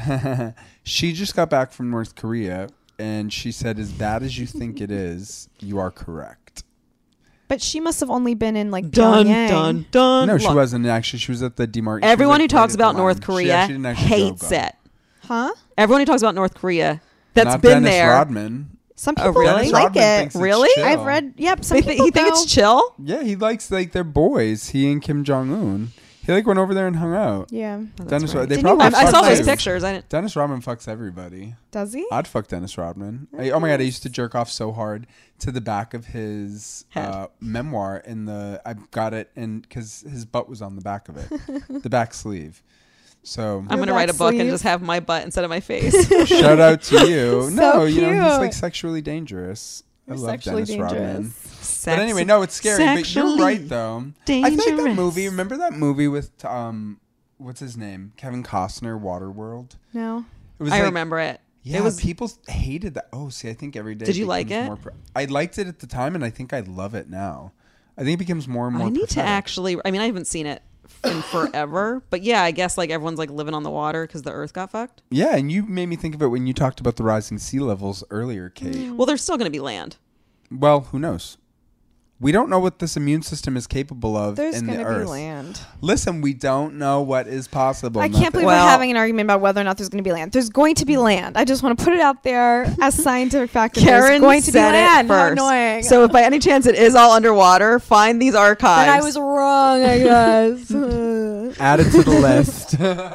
She just got back from North Korea, and she said, "As bad as you think it is, you are correct." But she must have only been in like Dun Pyongyang. dun dun. No, she Look, wasn't actually. She was at the demarcation. Everyone who talks about North Korea didn't actually hates go. it. Huh? Everyone who talks about North Korea that's Not been Dennis there. Rodman. Some Oh, people really? Dennis like Rodman it. thinks it's Really? chill. I've read. Yep. Some He people think go, it's chill? Yeah, he likes like their boys. He and Kim Jong Un. He like went over there and hung out. Yeah. Dennis, right. they Didn't he probably. watch I saw fuck those too. pictures. I didn't. Dennis Rodman fucks everybody. Does he? I'd fuck Dennis Rodman. Oh my god, I used to jerk off so hard to the back of his Head. memoir. I got it, and because his butt was on the back of it, the back sleeve. So I'm gonna Your write a butt book and sleeve. just have my butt instead of my face. shout out to you. No, you know, he's cute. like sexually dangerous. I love Sexually Dennis Rodman. dangerous. But anyway, no, it's scary. But you're Sexually right, though. I feel like that dangerous. movie. Remember that movie with what's his name? Kevin Costner, Waterworld. No. It was I like- remember it. Yeah, It was. people hated that. Oh, see, I think every day. Did you it like becomes it? more I liked it at the time, and I think I love it now. I think it becomes more and more. I need to prophetic. actually. I mean, I haven't seen it in forever, but yeah, I guess like everyone's like living on the water because the Earth got fucked. Yeah, and you made me think of it when you talked about the rising sea levels earlier, Kate. Well, there's still going to be land. Well, who knows? We don't know what this immune system is capable of There's in going the to be Earth. land. Listen, we don't know what is possible. I can't believe Well- we're having an argument about whether or not there's going to be land. There's going to be land. I just want to put it out there as scientific fact. that there's Karen going to be said land. it How first. annoying. So if by any chance it is all underwater, find these archives. then I was wrong, I guess. Add it to the list.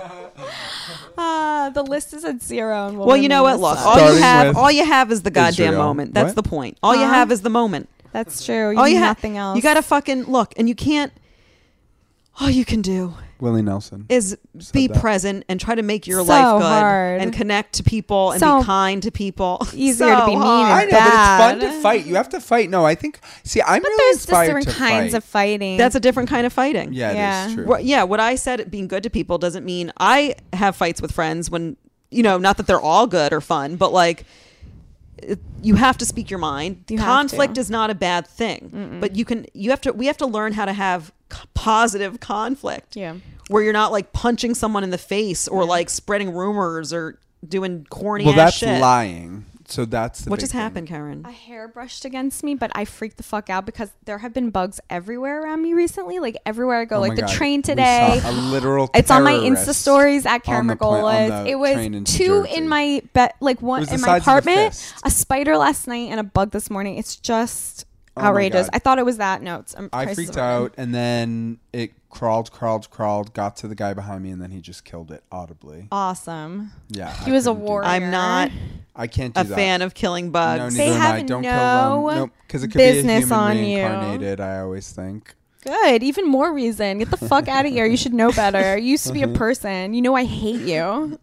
The list is at 0. And Well, you know what? Look, Starting all you have is the goddamn Israel. moment. That's What? the point. All you Huh? have is the moment. That's true. All you have have, nothing else. You got to fucking look, and you can't. All you can do Willie Nelson. is Said be that. present and try to make your So life good hard. and connect to people and So be kind to people. easier to be mean hard. I and know, but it's fun bad. to fight. You have to fight. No, I think. See, I'm But really there's just inspired different to kinds fight. of fighting. That's a different kind of fighting. Yeah, it Yeah. is true. Well, yeah, what I said being good to people doesn't mean I have fights with friends when, you know, not that they're all good or fun, but like you have to speak your mind. You have Conflict to. is not a bad thing, but we have to learn how to have positive conflict. Yeah. Where you're not like punching someone in the face or like spreading rumors or doing corny Well, ass that's shit. lying. So that's the What big just thing. happened, Karen? A hair brushed against me, but I freaked the fuck out because there have been bugs everywhere around me recently. Like everywhere I go, Oh like my the God. train We today. saw a literal. It's on my terrorist Insta stories at Karen on the pla- on Margolis. the It was train into 2 Jersey. in my bed, like one was the in my size of a apartment, fist. a spider last night, and a bug this morning. It's just Oh my outrageous. God. I thought it was that notes. I freaked out, and then it crawled, got to the guy behind me, and then he just killed it audibly. Awesome. Yeah, He was a couldn't do that. warrior. I'm not I can't do a that. fan of killing bugs. No, They neither am I. have Don't no kill them. Nope, because it could be a business human on you. reincarnated. I always think. Good. Even more reason. Get the fuck out of here. You should know better. You used to be a person. You know I hate you.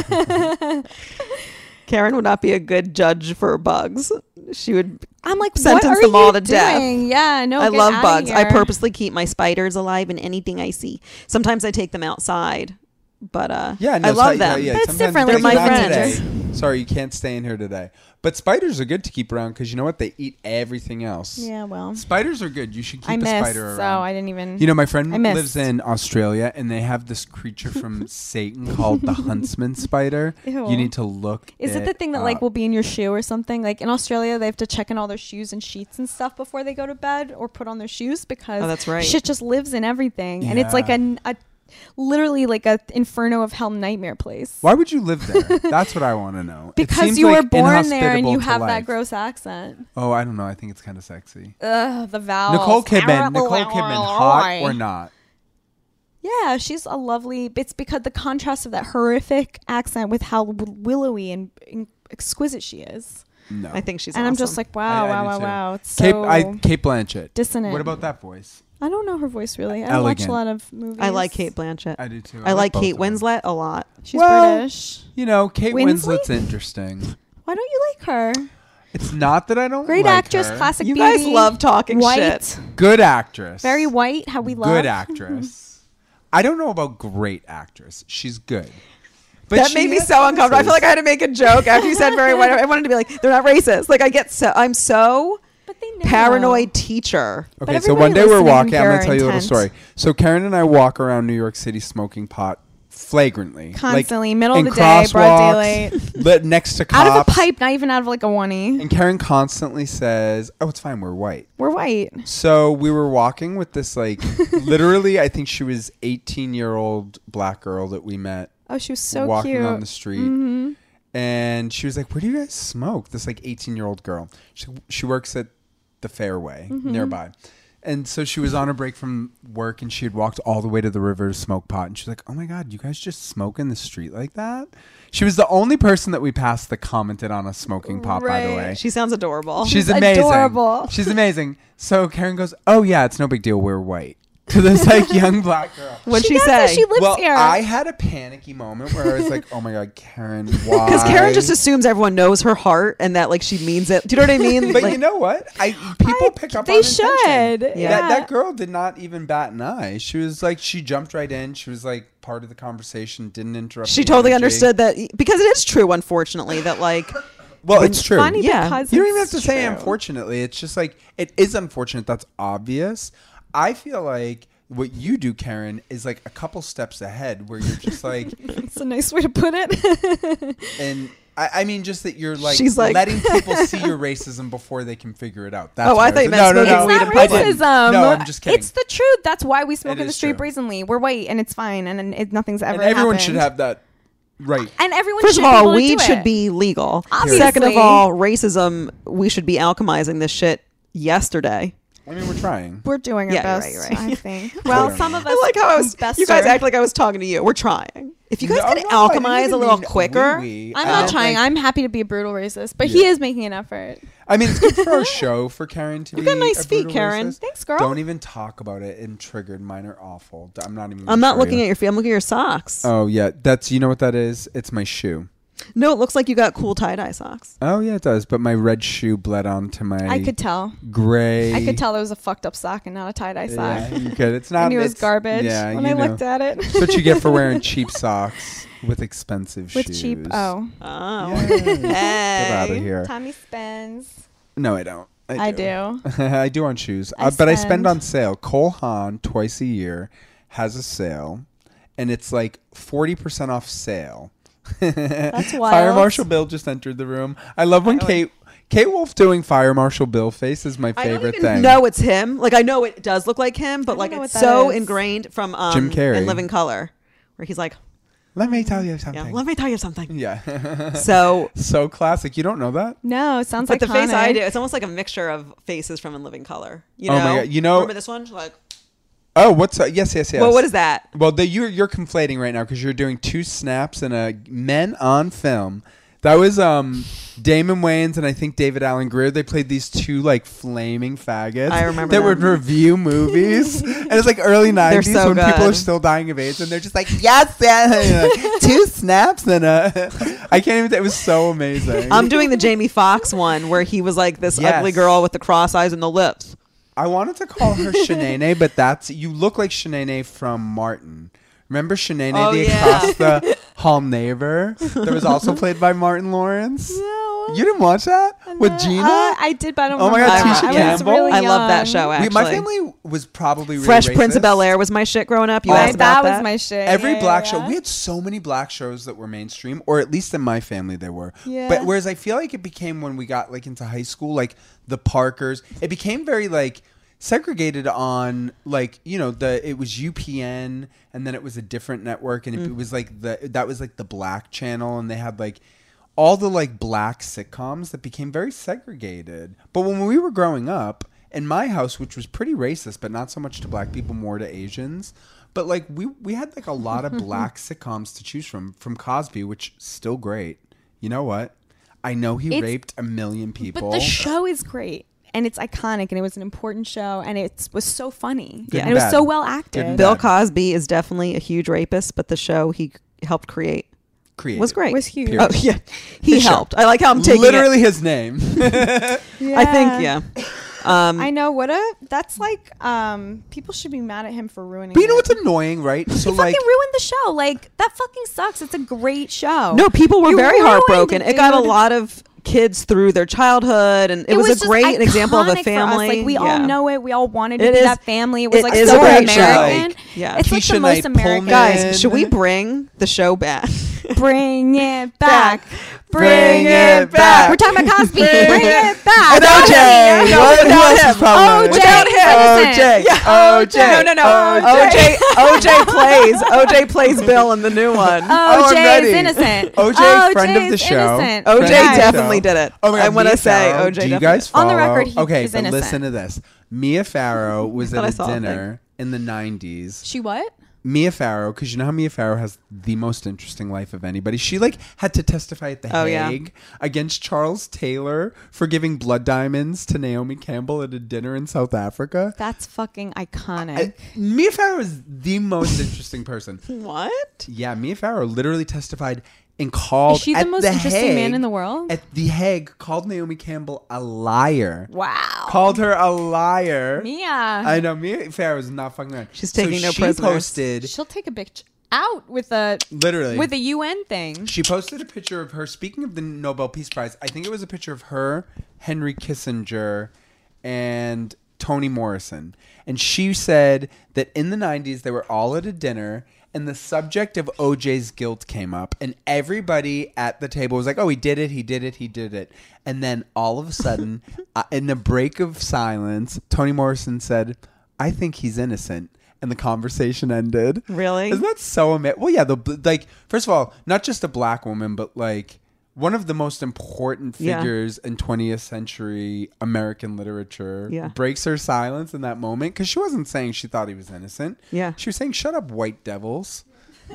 Karen would not be a good judge for bugs. She would. I'm like, Sentence what are them all you to death. doing? Yeah, no. I get love outta bugs. I here. purposely keep my spiders alive in anything I see. Sometimes I take them outside, but Yeah, no, I love them. That's sometimes different. they're They're my not friends. today. Sorry, you can't stay in here today. But spiders are good to keep around because you know what? They eat everything else. Yeah, well, Spiders are good. You should keep I a missed, spider around. so I didn't even. You know, my friend I missed. lives in Australia, and they have this creature from Satan called the huntsman spider. Ew. You need to look. Is it the thing that like will be in your shoe or something? Like in Australia, they have to check in all their shoes and sheets and stuff before they go to bed or put on their shoes because Oh, that's right. shit just lives in everything, and it's like a literally like a inferno of hell nightmare place. Why would you live there? That's what I want to know. It Because seems you like were born there and inhospitable you to have that life. gross accent. Oh, I don't know. I think it's kind of sexy. Ugh, the vowels. Nicole Kidman, hot or not? Yeah, she's a lovely. It's because the contrast of that horrific accent with how willowy and exquisite she is. No. I think she's. And I'm awesome. just like, wow, I wow, do wow, too. wow. It's Kate, so Kate Blanchett. dissonant. What about that voice? I don't know her voice really. I don't watch Elegant. a lot of movies. I like Kate Blanchett. I do too. I like both Kate of them. Winslet a lot. She's Well, British. You know, Kate Winslet? Winslet's interesting. Why don't you like her? It's not that I don't Great like actress, her. classic You beauty. guys love talking white, shit. Good actress. very white. How we love. Good actress. I don't know about great actress. She's good. But That she made me has so uncomfortable. I feel differences. like I had to make a joke after you said very white. I wanted to be like, they're not racist. Like I'm so But they know. paranoid teacher. But Okay, so everybody one day we're listening walking. can I'm hear going to tell you a little intent. story. So Karen and I walk around New York City smoking pot flagrantly. Constantly, middle of in the day, broad crosswalks, daylight. lit next to cops. Out of a pipe, not even out of like a oneie. And Karen constantly says, "Oh, it's fine. We're white." We're white. So we were walking with this, like, literally, I think she was 18-year-old black girl that we met Oh, she was so walking cute. on the street. Mhm. And she was like, "Where do you guys smoke?" This, like, 18-year-old girl. She works at the Fairway Mm-hmm. nearby. And so she was on a break from work, and she had walked all the way to the river to smoke pot. And she's like, "Oh, my God, you guys just smoke in the street like that?" She was the only person that we passed that commented on us smoking pot, by the Right. way. She sounds adorable. She's She's amazing. adorable. She's amazing. So Karen goes, "Oh, yeah, it's no big deal. We're white." to this like young black girl. What'd she does it. say? She lives Well, here. I had a panicky moment where I was like, "Oh my god, Karen, why?" Because Karen just assumes everyone knows her heart and that like she means it. Do you know what I mean? But Like, you know what? People pick up. They on should. intention. Yeah. That girl did not even bat an eye. She was like, she jumped right in. She was like part of the conversation. Didn't interrupt. she the totally energy. understood that because it is true, unfortunately, that like Well, it's true. Funny Yeah. because You don't even have it's to say true. unfortunately. It's just like it is unfortunate. That's obvious. I feel like what you do, Karen, is like a couple steps ahead where you're just like, It's a nice way to put it. and I mean just that you're like, She's like- letting people see your racism before they can figure it out. That's Oh, I what thought you was- meant no, smoking no, weed It's no. not in public. racism. No, I'm just kidding. It's the truth. That's why we smoke It in the is street true. brazenly. We're white and it's fine and nothing's ever And everyone happened. should have that right. And everyone first should of be all, able to weed do should it. be legal. Obviously. Second of all, racism, we should be alchemizing this shit yesterday. I mean, we're trying. We're doing our Yeah, best, you're right. I think. Well, Totally. some of us I like how I was. best You guys served. act like I was talking to you. We're trying. If you guys No, could no, I didn't alchemize even a little mean quicker, we. I'm I not meant, trying. like- I'm happy to be a brutal racist, but Yeah. he is making an effort. I mean, it's good for our show for Karen to be. got nice a feet, brutal Karen. racist. Thanks, girl. Don't even talk about it. And triggered. Mine are awful. I'm not even. I'm not gonna show looking you. at your feet. I'm looking at your socks. Oh yeah, that's you know what that is. It's my shoe. No, it looks like you got cool tie dye socks. Oh yeah, it does. But my red shoe bled onto my. I could tell. Gray. I could tell it was a fucked up sock and not a tie-dye sock. Yeah, you could. It's not. I knew it was it's- garbage Yeah, when you I know. looked at it. That's what you get for wearing cheap socks with expensive With shoes. cheap. Oh. Oh, Yeah. Get out of here. Tommy spends. No, I don't. I do. I do on shoes, I but I spend spend. on sale. Cole Haan twice a year has a sale, and it's like 40% off sale. That's Fire wild. Marshal Bill just entered the room. I love when Kate Wolf doing Fire Marshal Bill face is my I don't favorite even thing. know it's him. Like I know it does look like him, but don't like know it's what that so is. ingrained from Jim Carrey. in Living Color, where he's like, Let me tell you something. "Yeah, let me tell you something." Yeah. So, So classic. You don't know that? No, it sounds but like the face I do, it's almost like a mixture of faces from In Living Color. You know? Oh my God, you know- remember this one? Like, Oh, what's yes. well, what is that? Well, you're conflating right now because you're doing two snaps and a Men on Film. That was Damon Wayans and I think David Alan Grier. They played these two like flaming faggots. I remember that them. would review movies, and it's like early '90s so when people are good. still dying of AIDS, and they're just like, yes, yeah, two snaps and I can't even. It was so amazing. I'm doing the Jamie Foxx one where he was like this Yes. ugly girl with the cross eyes and the lips. I wanted to call her Shanae, but you look like Shanae from Martin. Remember Shanae, Oh, the yeah. across the hall neighbor that was also played by Martin Lawrence? No. You didn't watch that with Gina? I did, but I don't Oh my remember. God, that. Tisha I was Campbell? really I love that young. show. Actually, My family was probably really Fresh Prince of racist. Bel Air was my shit growing up. You Oh, asked that about was that. my shit. Every Yeah, black yeah, show, yeah. we had so many black shows that were mainstream, or at least in my family they were. Yeah. But whereas I feel like it became when we got like into high school, like the Parkers, it became very like segregated on like it was UPN and then it was a different network and it was like that was like the black channel and they had like all the like black sitcoms that became very segregated. But when we were growing up in my house, which was pretty racist, but not so much to black people, more to Asians. But like we had like a lot of black sitcoms to choose from Cosby, which still great. You know what? I know he It's- raped 1 million people. But the show is great. And it's iconic, and it was an important show, and it was so funny, Good and and it was bad. so well Good acted. and Bill bad. Cosby is definitely a huge rapist, but the show he helped create Created. was great. Was huge. Oh yeah, he His show. helped. I like how I'm taking literally his name. Yeah. I think yeah. I know that's like people should be mad at him for ruining. But you know it. what's annoying, right? So He like fucking ruined the show. Like that fucking sucks. It's a great show. No, people were You very ruined heartbroken. it, It got a dude. lot of kids through their childhood, and it was just a great example of a iconic for us. family. Like we all Yeah. know it. We all wanted to It be is- that family. It was it like is so a great show. American. Like, Yeah. It's like Keisha the most Knight American. Pullman. Guys, should we bring the show back? Bring it back. Bring it back. We're talking about Cosby. Bring it back. Without OJ. Jay. What else is problematic? OJ. OJ. OJ. OJ plays Bill in the new one. I'm OJ ready. is innocent. OJ, friend of the show. Innocent. OJ Friend of the definitely show. did it. Oh my God, I want Mia to say Farrow, OJ do you definitely guys did. follow? On the record, he okay, is but innocent. listen to this. Mia Farrow was Thought I at a saw a thing. dinner in the 90s. She what? Mia Farrow, because you know how Mia Farrow has the most interesting life of anybody. She like had to testify at the Hague against Charles Taylor for giving blood diamonds to Naomi Campbell at a dinner in South Africa. That's fucking iconic. Mia Farrow is the most interesting person. What? Yeah, Mia Farrow literally testified and called. Is she the most interesting man in the world? At the Hague, called Naomi Campbell a liar. Wow. Called her a liar. Mia. I know Mia Farrow is not fucking around. She's taking no she prisoners. Posted She'll take a bitch out with a literally with a UN thing. She posted a picture of her. Speaking of the Nobel Peace Prize, I think it was a picture of her, Henry Kissinger, and Toni Morrison. And she said that in the 90s they were all at a dinner. And the subject of OJ's guilt came up, and everybody at the table was like, "Oh, he did it, he did it, he did it." And then all of a sudden, in a break of silence, Toni Morrison said, "I think he's innocent," and the conversation ended. Really? Isn't that so amazing? Well, yeah. Like, first of all, not just a black woman, but like one of the most important figures in 20th century American literature breaks her silence in that moment because she wasn't saying she thought he was innocent. Yeah. She was saying, "Shut up, white devils."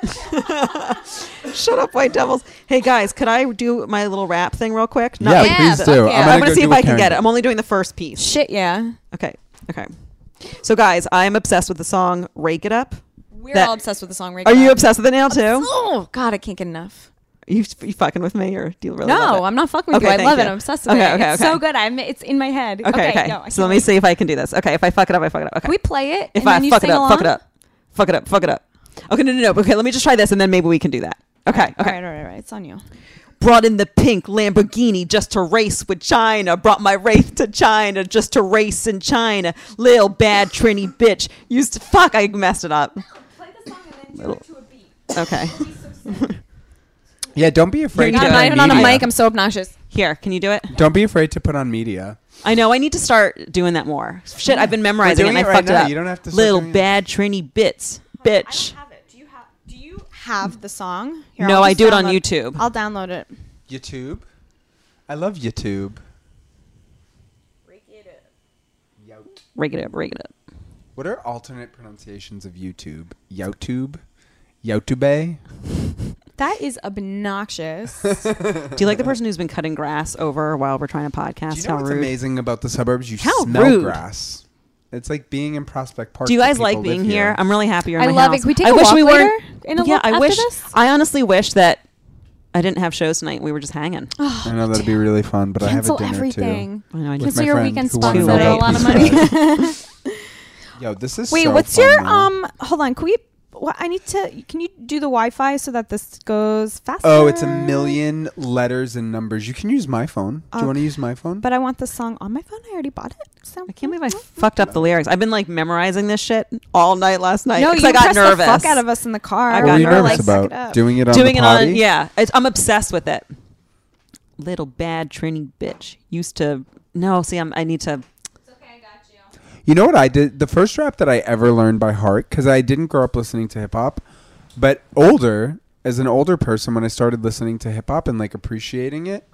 Shut up, white devils. Hey, guys, could I do my little rap thing real quick? Yeah, Yeah, please do. okay. I'm going to go see do if what I can Karen get did. it. I'm only doing the first piece. Shit, yeah. Okay. So, guys, I am obsessed with the song Rake It Up. We're all obsessed with the song. Are you obsessed with it now, too? Oh, God, I can't get enough. You fucking with me, or do you really love No, it? I'm not fucking with Okay, you. I thank love it. you. I'm obsessed with Okay, it. okay, It's okay. so good. It's in my head. Okay. No, I So let can't me wait. see if I can do this. Okay, if I fuck it up, I fuck it up. Okay. Can we play it? If and I then you fuck it sing up, along? fuck it up. Fuck it up, fuck it up. Okay, no. Okay, let me just try this, and then maybe we can do that. Okay, okay. All right. It's on you. Brought in the pink Lamborghini just to race with China. Brought my Wraith to China just to race in China. Lil bad Trini bitch. Used to fuck. I messed it up. Play the song and then do it to a beat. Okay. Yeah, don't be afraid. You're to I'm put not even on a media. mic. I'm so obnoxious. Here, can you do it? Don't be afraid to put on media. I know. I need to start doing that more. Shit, I've been memorizing it doing and I it right fucked it now. up. You don't have to start Little doing it. bad Trini bits. Bitch. I don't have it. Do you have the song? Here, No, I'll I just do it on download- YouTube. I'll download it. YouTube. I love YouTube. Rake it up, rake it up. What are alternate pronunciations of YouTube? YouTube? YouTube? That is obnoxious. Do you like the person who's been cutting grass over while we're trying to podcast? Do you know How what's rude. amazing about the suburbs? You How smell rude. grass. It's like being in Prospect Park. Do you that guys like people being live here? I'm really happy you're in I my love house. it. Can we take I a wish walk we later? weren't. In a Yeah, walk I after wish. this? I honestly wish that I didn't have shows tonight. We were just hanging. I know that'd be really fun, but Cancel I have a dinner everything. I know. I With just Cancel my your friend weekend who spots won that a are a Nobel lot of Peace money. too. Yo, this is Wait, so what's fun, your though. hold on, can we I need to can you do the Wi-Fi so that this goes faster? Oh, it's 1 million letters and numbers. You can use my phone. Do you want to Okay. use my phone? But I want the song on my phone. I already bought it. So I can't believe I fucked up the lyrics. I've been like memorizing this shit all night last night. No, 'cause you I got pressed nervous. the fuck out of us in the car. I What got were you We were nervous like, suck it about? up. Doing it on Doing the it potty? on, yeah. I'm obsessed with it. Little bad Trini bitch used to. No, see, I need to. You know what I did? The first rap that I ever learned by heart, because I didn't grow up listening to hip hop, but older, as an older person, when I started listening to hip hop and like appreciating it,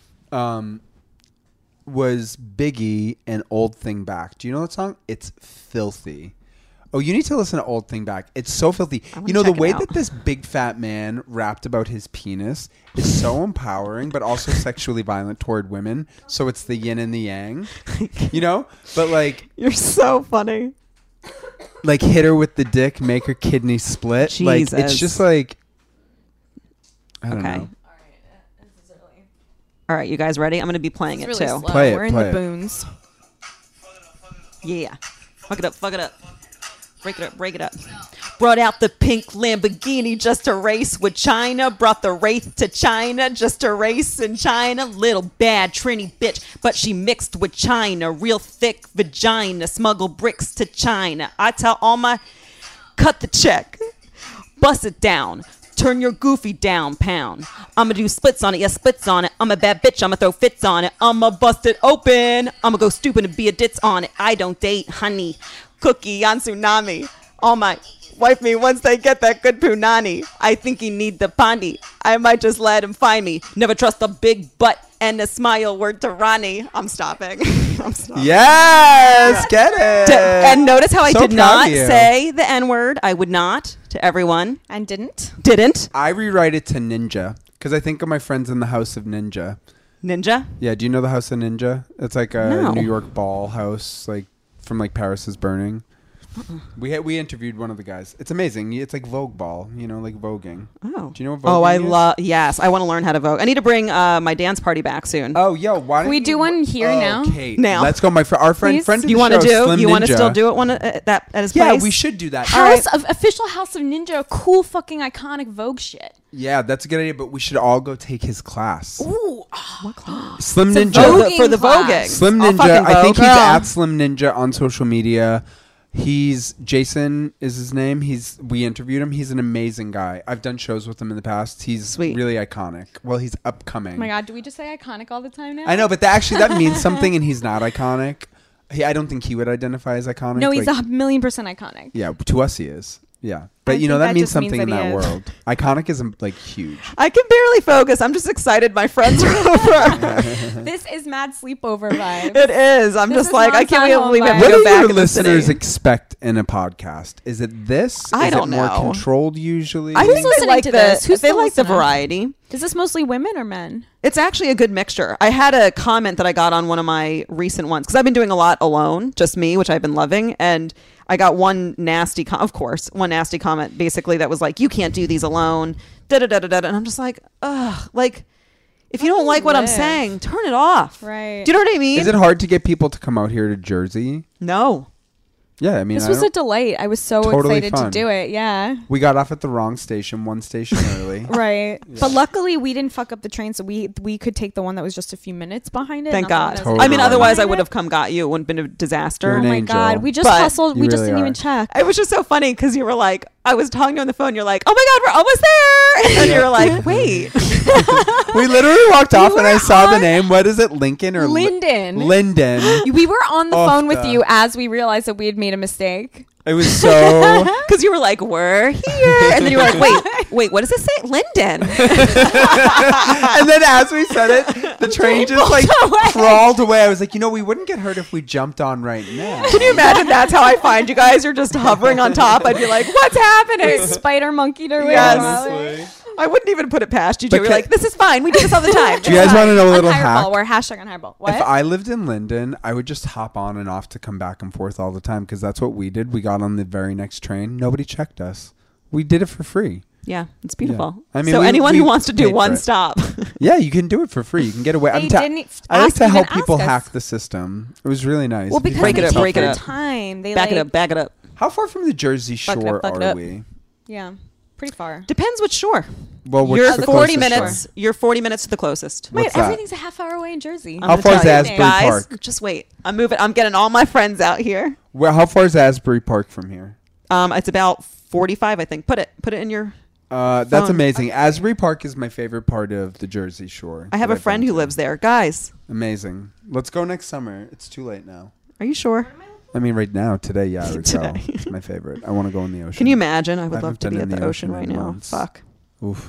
was Biggie and Old Thing Back. Do you know that song? It's filthy. Oh, you need to listen to Old Thing Back. It's so filthy. wanna You know, the check it way out. that this big fat man rapped about his penis is so empowering, but also sexually violent toward women. So it's the yin and the yang, you know? But like, You're so funny. like hit her with the dick, make her kidney split. Like, it's Jesus. just like, I don't Okay. know. All right, you guys ready? I'm going to be playing it It's too. really slow. Play it, We're in play the it. boons. Yeah. Fuck it up, fuck it up. Break it up, break it up. Brought out the pink Lamborghini just to race with China. Brought the Wraith to China just to race in China. Little bad Trini bitch, but she mixed with China. Real thick vagina, smuggle bricks to China. I tell all my, cut the check, bust it down. Turn your goofy down, pound. I'ma do splits on it, yeah, splits on it. I'm a bad bitch, I'ma throw fits on it. I'ma bust it open. I'ma go stupid and be a ditz on it. I don't date honey. Cookie on tsunami. All my wife me once they get that good punani. I think he need the pandi. I might just let him find me. Never trust a big butt and a smile. Word to Ronnie. I'm stopping. I'm stopping. Yes, get it. And notice how I So did proud not of you. say the N word. I would not to everyone. And didn't. Didn't. I rewrite it to Ninja because I think of my friends in the House of Ninja. Ninja. Yeah, do you know the House of Ninja? It's like a No. New York ball house, like from like Paris is Burning. We interviewed one of the guys. It's amazing. It's like Vogue ball, like voguing. Oh. Do you know what voguing Oh, I is? love. Yes, I want to learn how to vogue. I need to bring my dance party back soon. Oh, yo, why don't We you- do one here now? Kate, Now. let's go. Our friend, Please? friend of you the want to show, do? Slim You want to Ninja. still do it one at his Yeah, place? we should do that. House of official House of Ninja, cool fucking iconic Vogue shit. Yeah, that's a good idea, but we should all go take his class. Ooh, What class? Slim It's a Ninja. voguing For the class. voguing. Slim I'll Ninja. fucking I think vogue. he's Girl. at Slim Ninja on social media. He's Jason is his name. We interviewed him. He's an amazing guy. I've done shows with him in the past. He's Sweet. really iconic. Well, he's upcoming. oh my god, do we just say iconic all the time now? I know, but that means something, and he's not iconic. I don't think he would identify as iconic. No, he's like, 1,000,000% iconic. yeah. To us, he is. Yeah, but I you know think that that means just means something in that that he is. world. Iconic is like huge. I can barely focus. I'm just excited. My friends are over. This is mad sleepover vibe. It is. I'm This just is like I can't non-side believe we have home to What go do back your in the listeners city. expect in a podcast? Is it this? I is don't it more know. controlled usually? I Who's think they listening like to this? Who's they the like the listener? variety. Is this mostly women or men? It's actually a good mixture. I had a comment that I got on one of my recent ones because I've been doing a lot alone, just me, which I've been loving. And I got one nasty comment basically that was like, you can't do these alone. Da da da da da. And I'm just like, ugh, like if you Let don't me like what I'm live. saying, turn it off. Right. Do you know what I mean? Is it hard to get people to come out here to Jersey? No. Yeah, I mean, This was a delight. I was so Totally excited fun. to do it. Yeah. we got off at the wrong station, one station early. Right. But luckily we didn't fuck up the train, so we could take the one that was just a few minutes behind it. Thank not the one God. that was Totally. I mean, Behind otherwise I it. would have come got you. It wouldn't have been a disaster. You're Oh an my angel. god. We just But hustled. you We just really didn't are. even check. It was just so funny because you were like, I was talking to you on the phone. You're like, oh my God, we're almost there. And you were like, wait. We literally walked off and I were saw the on- name. What is it? Lincoln or Linden. Linden. We were on the Off phone with the- you as we realized that we had made a mistake. It was so. Because you were like, we're here. And then you were like, wait, what does it say? Linden. And then as we said it, the train just like crawled away. I was like, we wouldn't get hurt if we jumped on right now. Can you imagine that's how I find you guys? You're just hovering on top. I'd be like, what's happening? Spider monkeyed our way. Yes. Honestly. I wouldn't even put it past you. But You were ca- like, this is fine. We do this all the time. Do you guys want to know a little on Hireball. hack? We're hashtag on Hireball. What? If I lived in Linden, I would just hop on and off to come back and forth all the time because that's what we did. We got on the very next train. Nobody checked us. We did it for free. Yeah, it's beautiful. I mean, so we- anyone we who wants to do paid for one it. stop. Yeah, you can do it for free. You can get away. They didn't I like ask- to even help ask people us. hack the system. It was really nice. well, If you because find Break it they up, take yourself break it their there. up. time. They Back it like- up, back it up. How far from the Jersey Fuck it Shore up, fuck it are up. we? Yeah, pretty far. Depends which shore. Well, what's You're the 40 closest minutes. shore? You're 40 minutes to the closest. Wait, What's that? everything's a half hour away in Jersey. I'm How gonna far is tell you. Asbury Guys, Park? just wait. I'm moving. I'm getting all my friends out here. Well, how far is Asbury Park from here? It's about 45, I think. Put it in your. That's Phone. amazing. Asbury Park is my favorite part of the Jersey Shore. I have that a I've friend been who to. lives there. Guys, Amazing. Let's go next summer. It's too late now. are you sure? I mean, right now, today, yeah, I would go. Today. It's my favorite. I want to go in the ocean. Can you imagine? I would I love haven't to been be in at the the ocean ocean right in now. months. Fuck. Oof.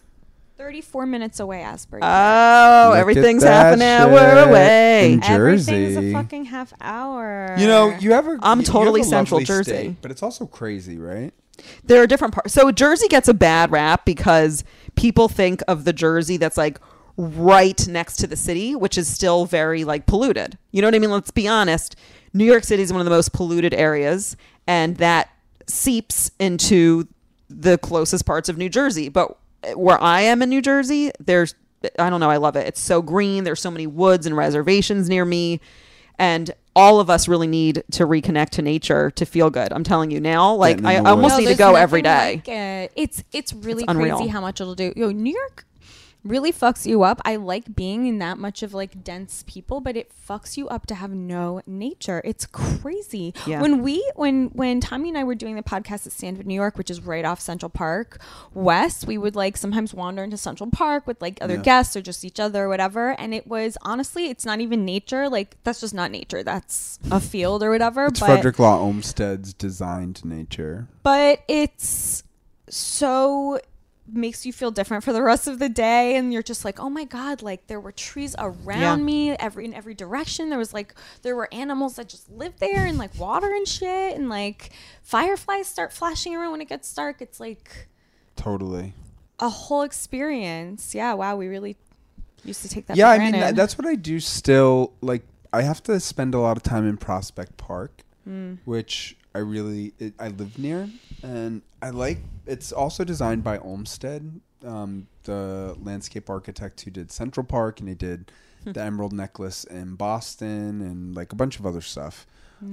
34 minutes away, Asbury. Oh, Look everything's at half an that hour shit. away. In Jersey. Everything's a fucking half hour. You have a. I'm you totally have a Central lovely Jersey. state, but it's also crazy, right? There are different parts. So Jersey gets a bad rap because people think of the Jersey that's like right next to the city, which is still very like polluted. You know what I mean? Let's be honest. New York City is one of the most polluted areas, and that seeps into the closest parts of New Jersey. But where I am in New Jersey, I don't know, I love it. It's so green. There's so many woods and reservations near me. And all of us really need to reconnect to nature to feel good. I'm telling you now, like Getting I in the almost woods. need to there's go nothing every day. like it. It's really It's unreal. crazy how much it'll do. New York, really fucks you up. I like being in that much of like dense people, but it fucks you up to have no nature. It's crazy. Yeah. When Tommy and I were doing the podcast at Stanford, New York, which is right off Central Park West, we would like sometimes wander into Central Park with like other guests or just each other or whatever. And it was honestly, it's not even nature. Like that's just not nature. That's a field or whatever. It's but Frederick Law Olmsted's designed nature. but it's so makes you feel different for the rest of the day, and you're just like, oh my god, like there were trees around me in every direction. There were animals that just lived there, and like water and shit, and like fireflies start flashing around when it gets dark. It's like Totally. a whole experience. Yeah, wow, we really used to take that Yeah, for I mean granted. that's what I do still. Like I have to spend a lot of time in Prospect Park, which I live near, and I like. It's also designed by Olmsted, the landscape architect who did Central Park, and he did the Emerald Necklace in Boston, and like a bunch of other stuff.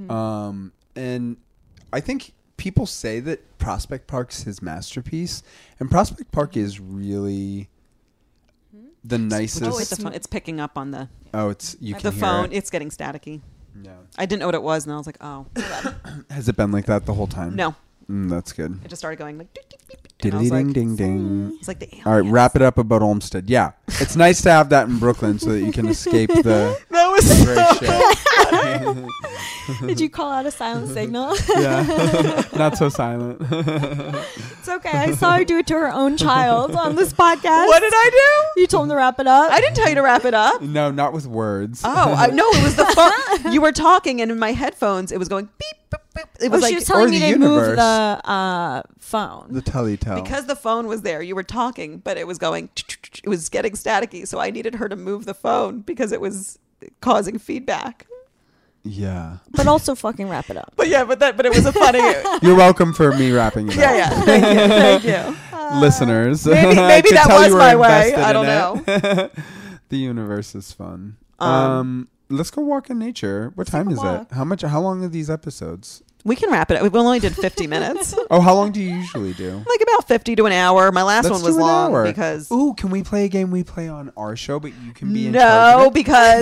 And I think people say that Prospect Park's his masterpiece, and Prospect Park is really the nicest. It's picking up on the It's you can the hear phone. it. It's getting staticky. Yeah. I didn't know what it was, and I was like, oh, Has it been like that the whole time? no. That's good. It just started going like, beep, beep, beep, beep. And I Diddly was like, ding ding ding. it's like the aliens. All right, wrap it up about Olmsted. Yeah, it's nice to have that in Brooklyn so that you can escape the That was gray shit. Did you call out a silent signal? Yeah, not so silent. It's okay. I saw her do it to her own child on this podcast. What did I You told him to wrap it up. I didn't tell you to wrap it up. No, not with words. Oh, no, it was the phone. You were talking, and in my headphones, it was going beep, beep, beep. It was she like, was telling or me the to move universe. the phone. The tell. because the phone was there, you were talking, but it was going, it was getting staticky. So I needed her to move the phone because it was causing feedback. Yeah. But also fucking wrap it up. But it was a funny. You're welcome for me wrapping it up. Yeah. Thank you. Listeners. Maybe I could that tell was you were my way. invested I in don't it. The universe is fun. Let's go walk in nature. What time take is a it? walk. How long are these episodes? We can wrap it up. We only did 50 minutes. Oh, how long do you usually do? Like about 50 to an hour. My last Let's one was do an long hour. because Ooh, can we play a game we play on our show, but you can be in charge no, of it? because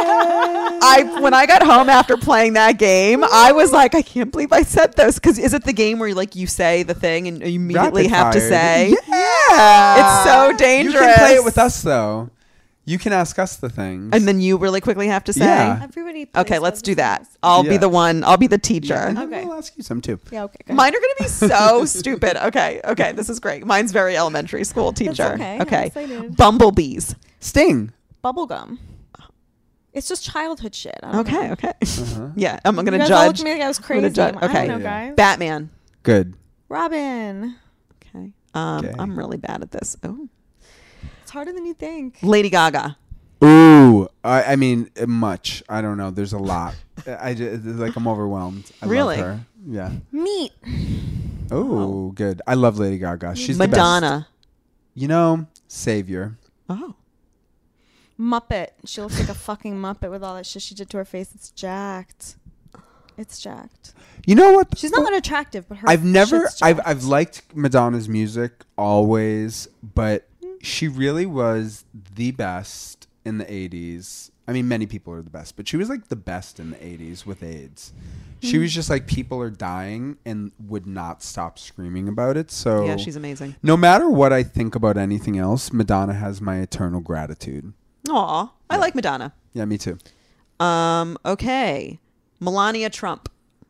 when I got home after playing that game, I was like, I can't believe I said this. Because is it the game where you say the thing and you immediately Rapid have to fired. say? Yeah. It's so dangerous. You can play it with us, though. You can ask us the things. And then you really quickly have to say. Yeah. Everybody plays Okay, by let's the do that. rules. I'll be Yeah. the one. I'll be the teacher. Yeah, and then Okay. we'll ask you some, too. Yeah, okay. Good. Mine are going to be so stupid. Okay, this is great. Mine's very elementary school teacher. okay. I'm excited. Bumblebees. Sting. Bubblegum. It's just childhood shit. I don't know. Okay. Uh-huh. Yeah, I'm going You to guys all looked judge. at me like I was I'm gonna crazy. judge- I okay. don't know, Yeah. guys. Batman. Good. Robin. Okay. Okay. I'm really bad at this. Oh. It's harder than you think. Lady Gaga. Ooh. I mean, much. I don't know. There's a lot. I'm overwhelmed. I Really? love her. Yeah. Meat. Oh, good. I love Lady Gaga. She's Madonna. the best. Savior. Oh. Muppet. She looks like a fucking Muppet with all that shit she did to her face. It's jacked. It's jacked. You know what? She's not unattractive, but her I've never shit's jacked. I've liked Madonna's music always, but she really was the best in the 80s. I mean, many people are the best, but she was like the best in the 80s with AIDS. She was just like, people are dying and would not stop screaming about it. So Yeah, she's amazing. no matter what I think about anything else, Madonna has my eternal gratitude. Aw. I like Madonna. Yeah, me too. Okay. Melania Trump.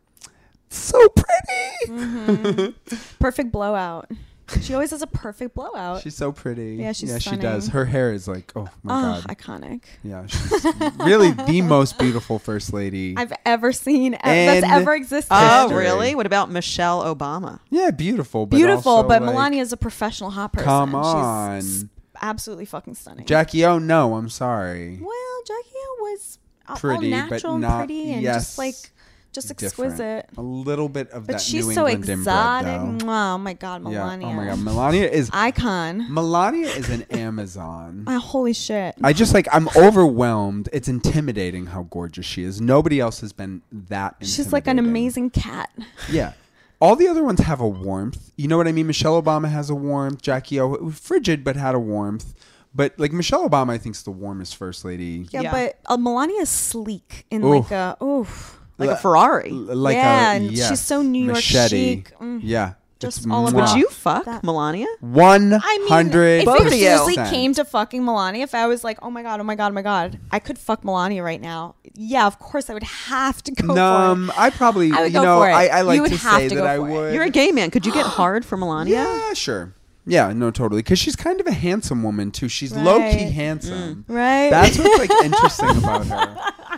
So pretty. Perfect blowout. She always has a perfect blowout. She's so pretty. Yeah, she's she does. stunning. Her hair is like, oh my God. Iconic. Yeah, she's really the most beautiful first lady. I've ever seen And that's ever existed. Oh, History. really? What about Michelle Obama? Yeah, beautiful. But Beautiful, also, but like, Melania's a professional hot person. Come She's on. absolutely fucking stunning. Jackie O, no, I'm sorry. Well, Jackie O was Pretty, all but natural and not- pretty and yes, just like just different. exquisite. A little bit of But that she's New so England exotic. inbred, though. Oh my God, Melania. Yeah. Oh my God, Melania is Icon. an Amazon. Holy shit. I just I'm overwhelmed. It's intimidating how gorgeous she is. Nobody else has been that. She's like an intimidating. amazing cat. Yeah. All the other ones have a warmth. You know what I mean? Michelle Obama has a warmth. Jackie O, frigid, but had a warmth. But like Michelle Obama, I think is the warmest first lady. Yeah, Yeah. but Melania is sleek in Ooh. like a Like a Ferrari. Like and she's so New York machete. chic. Yeah. Just It's all mwah. about Would you fuck that. Melania? 100%. if Both it of you. seriously came to fucking Melania, if I was like, oh my god, I could fuck Melania right now. Yeah, of course I would have to go for it. I probably, I would you go know, for it. I like You would to have say to that go I for it. would. You're a gay man. Could you get hard for Melania? Yeah, sure. Yeah, no, totally. Because she's kind of a handsome woman too. She's Right. low key handsome. Right? That's what's like interesting about her.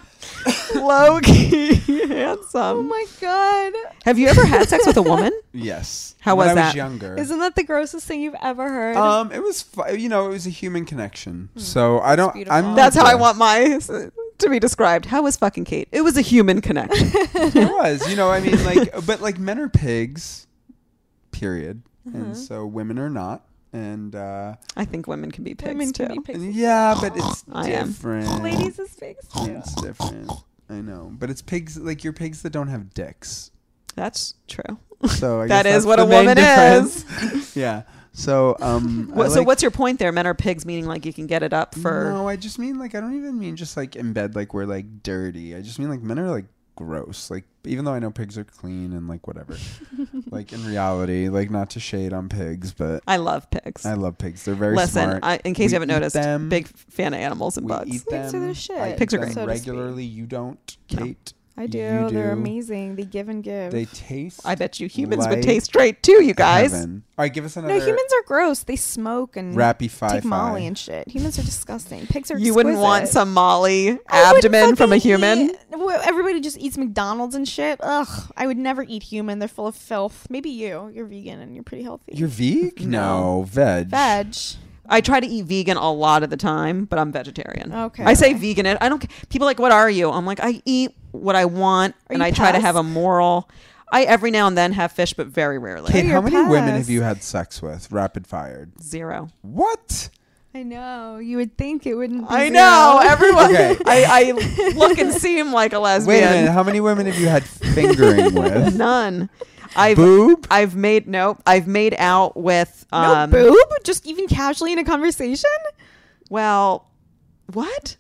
Low key oh handsome. my god. Have you ever had sex with a woman? Yes. How when was I that? was younger. Isn't that the grossest thing you've ever heard? It was, it was a human connection. So I don't. beautiful. I'm. That's how I yeah. want my to be described. How was fucking Kate? It was a human connection. It was. I mean, like, but like men are pigs. Period. And so women are not. And I think women can be pigs Women too. can be pigs. yeah, but it's I am. different. Ladies is pigs. It's different. I know, but it's pigs. Like you're pigs that don't have dicks. That's true. So I That guess is that's what the a main woman difference. Yeah. So I So like- what's your point there? Men are pigs, meaning like you can get it up for. No, I just mean like I don't even mean just like in bed like we're like dirty. I just mean like men are like gross. Like even though I know pigs are clean and like whatever. Like in reality, like not to shade on pigs, but I love pigs. I love pigs. They're very Listen, smart. in case We you haven't eat noticed, them. big fan of animals and We bugs. eat Pigs are them. the shit, I Pigs eat are great. them so to speak. regularly. You don't, Kate. I do. You They're do. amazing. They give and give. They taste. I bet you humans like would taste great too, you guys. heaven. All right, give us another. no, humans are gross. They smoke and Rappy take Molly and shit. Humans are disgusting. Pigs are You wouldn't want exquisite. some Molly I wouldn't abdomen from a fucking human? Everybody just eats McDonald's and shit. Ugh, I would never eat human. They're full of filth. Maybe you're vegan and you're pretty healthy. You're vegan? No. No, veg. veg. I try to eat vegan a lot of the time, but I'm vegetarian. Okay. I say vegan. I don't. People are like, what are you? I'm like, I eat what I want, Are and you I try to have a past? moral. I every now and then have fish, but very rarely. Kate, Oh, how you're many women have past. you had sex with? Rapid fired. 0. What? I know. You would think it wouldn't. Be I zero. know everyone. Okay. I look and seem like a lesbian. Wait a minute. How many women have you had fingering with? None. Boob? I've made out with No boob. Just even casually in a conversation. well, what?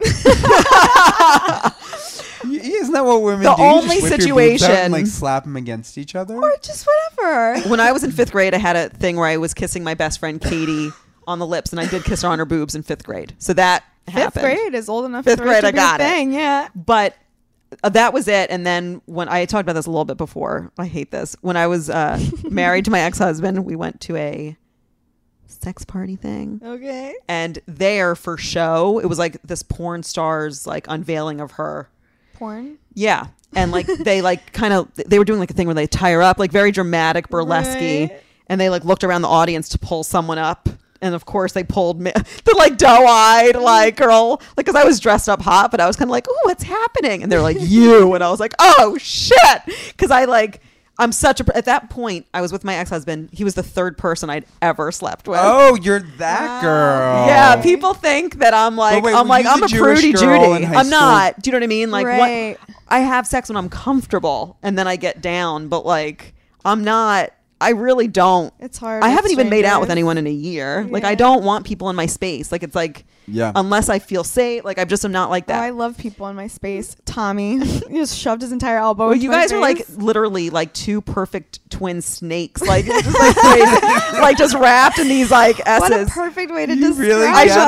Isn't that what women The do? You just only whip your boobs out situation- and, like slap them against each other? Or just whatever. When I was in 5th grade, I had a thing where I was kissing my best friend Katie on the lips, and I did kiss her on her boobs in 5th grade. So that Fifth happened. grade is old enough. Fifth for grade, it to I be got a it. thing. Yeah. But that was it. And then when I talked about this a little bit before, I hate this. When I was married to my ex-husband, we went to a sex party thing. Okay. And there for show, it was like this porn star's like unveiling of her. Porn. Yeah. And like they like kind of they were doing like a thing where they tie her up, like very dramatic burlesque, Right. and they like looked around the audience to pull someone up. And of course they pulled me, the like doe-eyed like girl, like because I was dressed up hot, but I was kind of like, "Ooh, what's happening?" And they're like, "You," and I was like, "Oh shit," because I'm such a. At that point, I was with my ex-husband. He was the 3rd person I'd ever slept with. Oh, you're that girl. Yeah, people think that I'm like wait, I'm were you a the Jewish prudy girl in Judy. high I'm school? not. Do you know what I mean? Like Right. what I have sex when I'm comfortable and then I get down, but like I'm not. I really don't. It's hard. I with haven't even made out with strangers. anyone in a year. Like I Yeah. don't want people in my space. Like it's like Yeah. unless I feel safe. Like I just am not like Oh, that. I love people in my space. Tommy, he just shoved his entire elbow. Well, into you my guys are like face. literally like 2 perfect twin snakes, like it's just like crazy, like just wrapped in these like S's. What a perfect way to You describe. really I get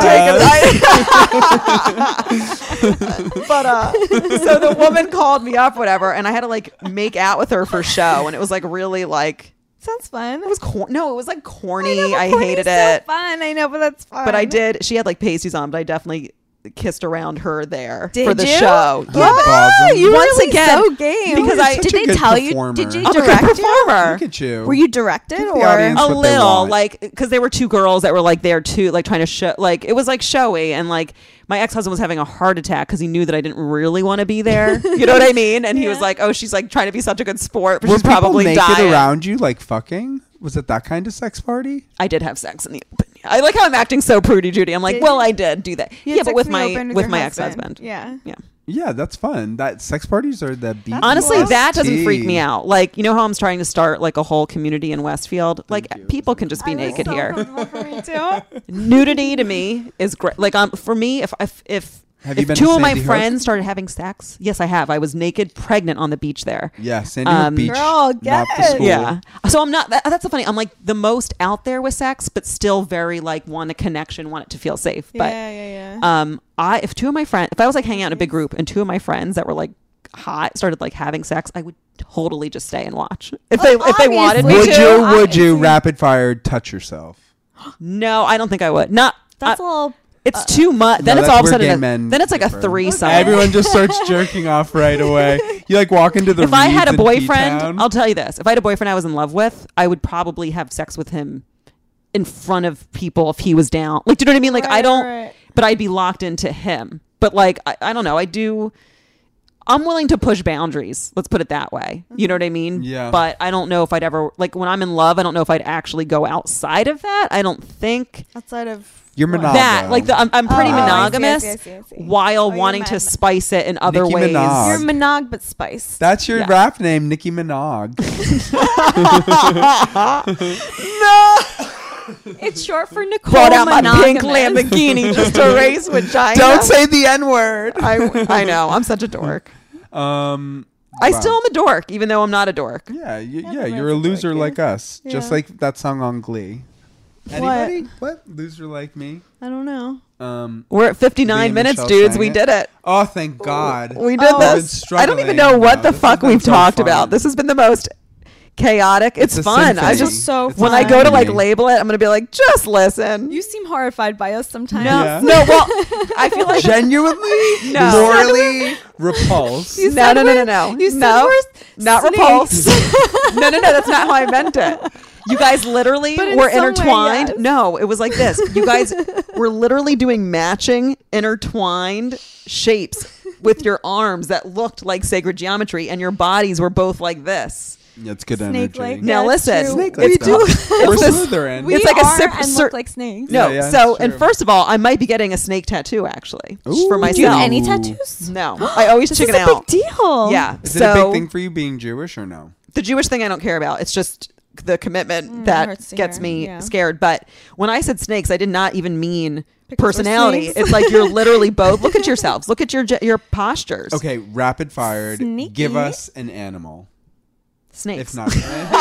should take it. But so the woman called me up, whatever, and I had to like make out with her for show, and it was like really like Sounds fun. it was no, it was like corny. know, but I corny's hated so it, Fun. I know, but that's fun. but I did. She had like pasties on, but I definitely kissed around her there Did for the you? show. Yeah. Ah, you Once really again, so game. because I- did Such a they good tell you? performer. Did you I'm a good direct you? performer. Look at you. Were you directed Give the or? audience A what they little, want. like, because there were 2 girls that were like there too, like trying to show, like it was like showy, and like my ex-husband was having a heart attack because he knew that I didn't really want to be there. You know what I mean? And he was Yeah. like, "Oh, she's like trying to be such a good sport, but Were she's people probably naked dying." around you, like fucking? Was it that kind of sex party? I did have sex in the open. I like how I'm acting so prudy Judy. I'm like, Did well, you? I did do that. You Yeah, had but sex with in the my open with your my husband. ex-husband. Yeah. Yeah. Yeah, that's fun. That sex parties are the beat. Honestly, Yes. that doesn't freak me out. Like, you know how I'm trying to start like a whole community in Westfield? Like, Thank you. people can just be naked here. For me too. Nudity to me is great. Like, for me, if Have you been two to of my Sandy Hook? friends started having sex, yes, I have. I was naked, pregnant on the beach there. Yeah, Sandy Hook Beach. Girl, not get the it. school. Yeah. So I'm not. That's the funny. I'm like the most out there with sex, but still very like want a connection, want it to feel safe. But yeah. if two of my friends, if I was like hanging out in a big group and two of my friends that were like hot started like having sex, I would totally just stay and watch if they wanted me Would to. you? Would Obviously. you rapid fire touch yourself? No, I don't think I would. Not. That's a little. It's too much. Then No, it's that's all of a where gay sudden. men Then it's like a differ. threesome. Everyone just starts jerking off right away. You like walk into the. If I had a Reeds in boyfriend, P-Town. I'll tell you this: if I had a boyfriend I was in love with, I would probably have sex with him in front of people if he was down. Like, do you know what I mean? Like, I Right, don't. right. But I'd be locked into him. But like, I don't know. I'm willing to push boundaries. Let's put it that way. You know what I mean? Yeah. But I don't know if I'd ever like when I'm in love. I don't know if I'd actually go outside of that. I don't think Outside of You're what? monog- that. Like I'm pretty Oh, I see, monogamous I see. while you're wanting to mad- spice it in other Nicki ways. Minaj. You're Monog but spice. That's your Yeah. rap name, Nicki Minaj. It's short for Nicole Brought out my pink Monogamous. Lamborghini just to race vagina. Don't say the N word. I know. I'm such a dork. I wow. still am a dork, even though I'm not a dork. Yeah, Everyone's you're a a loser dork, like us. Just Yeah. like that song on Glee. Anybody? What? Loser like me? I don't know. We're at 59 Leah minutes, Michelle dudes. sang We it. did it. Oh, thank God. We did Oh. I've this. been I don't even struggling. know what No, the this fuck has been we've so talked fun. about. This has been the most chaotic. It's a fun. I symphony. just so It's a when I fun. go to like symphony. label it, I'm gonna be like, just listen. You seem horrified by us sometimes. No, Yeah. no. Well, I feel like Genuinely, No. morally repulsed. You no, said no, no, no, we're- no, you said no, we're not snakes. repulsed. No, no, no. That's not how I meant it. You guys literally But in were some way, intertwined. yes. No, it was like this. You guys were literally doing matching, intertwined shapes with your arms that looked like sacred geometry, and your bodies were both like this. It's good Snake-like. energy. Now Yeah, it's listen, true. Snake-like We stuff. do. We're this- Slytherin. We It's like a are sip- and cer- look like snakes. No, Yeah, so it's and true. first of all, I might be getting a snake tattoo actually Ooh. for Do you myself. have any tattoos? No, I always This chicken is a out. big deal. Yeah, Is it so a big thing for you being Jewish or no? the Jewish thing I don't care about. It's just the commitment that hurts to gets hear. me Yeah. scared. But when I said snakes, I did not even mean Because we're personality. snakes. It's like you're literally both. Look at yourselves. Look at your postures. Okay, rapid fired. Sneaky. Give us an animal. Snakes. If not,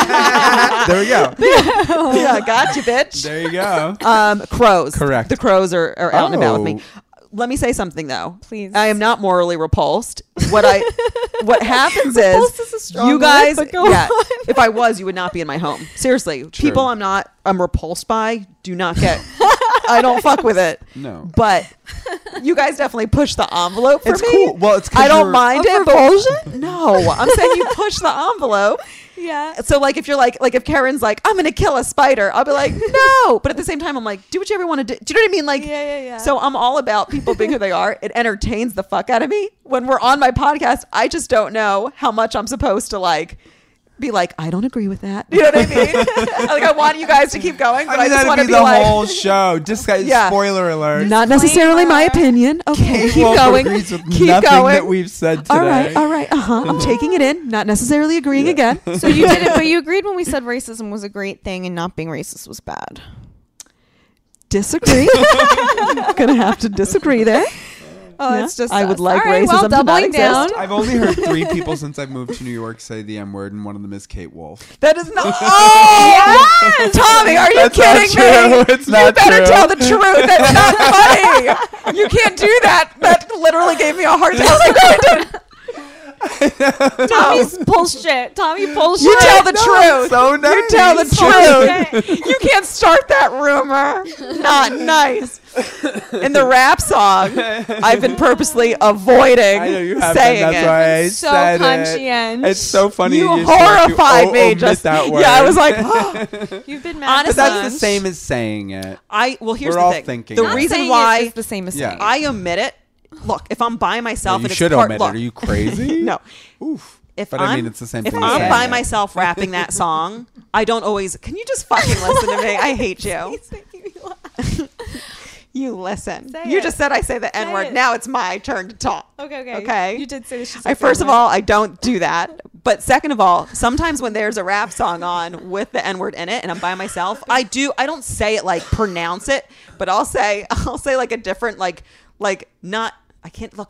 there we go. Yeah, got you, bitch. There you go. Crows. Correct. The crows are out and about with me. Oh. Let me say something though. Please. I am not morally repulsed. What happens Repulsed is is a strong you word, guys but go yeah. on. If I was, you would not be in my home. Seriously. True. People I'm repulsed by do not get I don't fuck with it. No. But you guys definitely push the envelope for It's me. cool. Well, it's 'cause I don't you're- mind Of it. But no, I'm saying you push the envelope. Yeah. So like if you're like if Karen's like I'm gonna kill a spider, I'll be like no. But at the same time, I'm like do what you ever want to do. Do you know what I mean? Like Yeah. So I'm all about people being who they are. It entertains the fuck out of me. When we're on my podcast, I just don't know how much I'm supposed to like be like I don't agree with that. You know what I mean? Like I want you guys to keep going, but I, just that'd want to be be the like whole show. Just Yeah. spoiler alert. not necessarily my opinion. Okay, Kate keep Wolf going. agrees with Keep nothing going. that we've said today. All right. I'm taking it in. Not necessarily agreeing again. So you did it, but you agreed when we said racism was a great thing and not being racist was bad. Disagree. Gonna have to disagree there. Oh, Yeah. it's just I would us. like All right, well, racism to not doubling exist. down. I've only heard 3 people since I've moved to New York say the M word, and one of them is Kate Wolf. That is not. Oh, Tommy, are you That's not kidding true. me? It's You not better true. tell the truth. That's not funny. You can't do that. That literally gave me a heart attack. I was like, no, I didn't. Tommy's bullshit. Tommy bullshit. You tell the No, truth. so nice. You tell the Bullshit. truth. You can't start that rumor. Not nice. In the rap song, I've been purposely avoiding I know you have saying been. That's it. why I So said conscientious. it. It's so funny. You just like horrified me. omit Just that word. yeah, I was like, You've been mad. Honestly, But that's the once. same as saying it. well, here's We're the all thing. thinking The it. Not reason saying why it is the same as Yeah. saying. I omit it. Look, if I'm by myself you and it's should part, omit look, it. Are you crazy? no. Oof. If But I'm, I mean, it's the same if thing. I'm as by saying it. myself rapping that song, I don't always. Can you just fucking listen to me? I hate you. You listen. Say You it. just said I say the Say N-word. it. Now it's my turn to talk. Okay. Okay. You did say this. First of all, I don't do that. But second of all, sometimes when there's a rap song on with the N-word in it and I'm by myself, I don't say it like pronounce it, but I'll say like a different I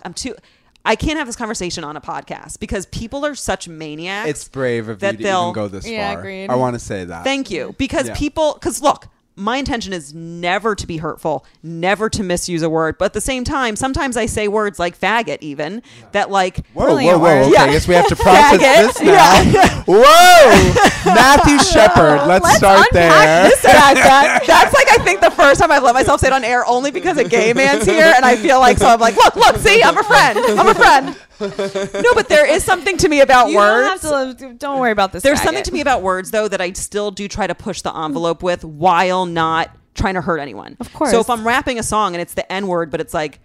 can't have this conversation on a podcast because people are such maniacs. It's brave of you that to they'll- even go this Yeah, far. agreed. I want to say that. Thank you. Because look, my intention is never to be hurtful, never to misuse a word. But at the same time, sometimes I say words like faggot even that like Whoa, Brilliant whoa, whoa. word. Okay, Yeah. I guess we have to process Faggot. this now. Whoa! Matthew Shepard. Let's start there. That's like I think the first time I've let myself say it on air only because a gay man's here and I feel like so I'm like, look, see, I'm a friend. No, but there is something to me about You words. don't worry about this. There's faggot. something to me about words though that I still do try to push the envelope with while not trying to hurt anyone. Of course. So if I'm rapping a song and it's the N word, but it's like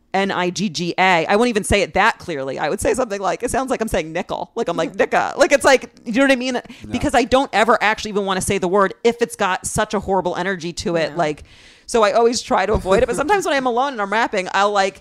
N-I-G-G-A, I won't even say it that clearly. I would say something like, it sounds like I'm saying nickel. Like I'm like nicka. Like it's like, you know what I mean? Because I don't ever actually even want to say the word if it's got such a horrible energy to it. Like, so I always try to avoid it. But sometimes when I'm alone and I'm rapping,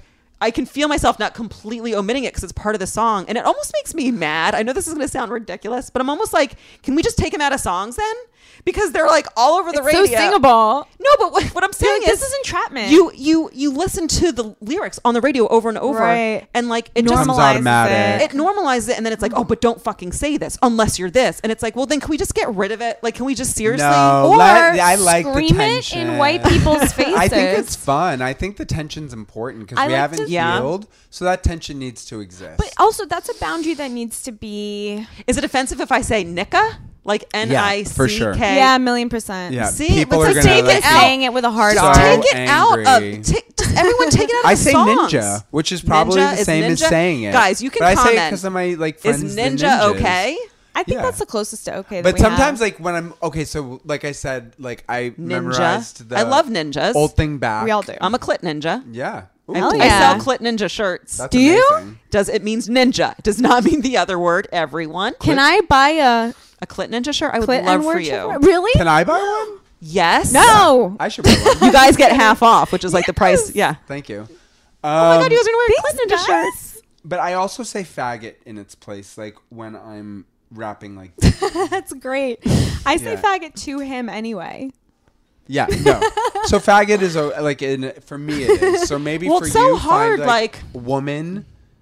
I can feel myself not completely omitting it because it's part of the song. And it almost makes me mad. I know this is going to sound ridiculous, but I'm almost like, can we just take them out of songs then? Because they're like all over the radio. So singable. No, but what I'm saying This is is entrapment. you listen to the lyrics on the radio over and over, Right. and like it Becomes just automatic. it normalizes it, and then it's like, oh, but don't fucking say this unless you're this, and it's like, well, then can we just get rid of it? Like, can we just seriously? No, Or I like the scream it tension. in white people's faces. I think it's fun. I think the tension's important because I we like haven't to- Yeah. healed, so that tension needs to exist. But also, that's a boundary that needs to be. Is it offensive if I say nicka? Like N-I-C-K? for sure. Yeah, 1,000,000%. yeah, See, people but are so gonna take like it out. Saying it with a hard So R. Take it out angry. of just everyone take it out of I the say songs. ninja, which is probably Ninja the is same as ninja? saying it. Guys, you can but I say it comment. because of my like Is friends. the ninja ninjas. okay? I think Yeah. that's the closest to okay. That But we sometimes, have. like when I'm okay, so like I said, like I Ninja. memorized the I love ninjas. old thing back. we all do. I'm a clit ninja. Yeah. Ooh, Hell I yeah. sell clit ninja shirts. That's Do you? amazing. It means ninja. It does not mean the other word, everyone. Can I buy a A clit ninja shirt? I would clit love N-word for you. shirt? Really? Can I buy one? Yes. No. I should buy one. You guys get half off, which is like the price. Yeah. Thank you. Oh my God, you guys are wearing Thanks, clit ninja guys. shirts. But I also say faggot in its place, like when I'm rapping, like That's great. I say Yeah. faggot to him anyway. yeah, no. So faggot is for me it is. So maybe Well, for it's so you, hard, find, like- woman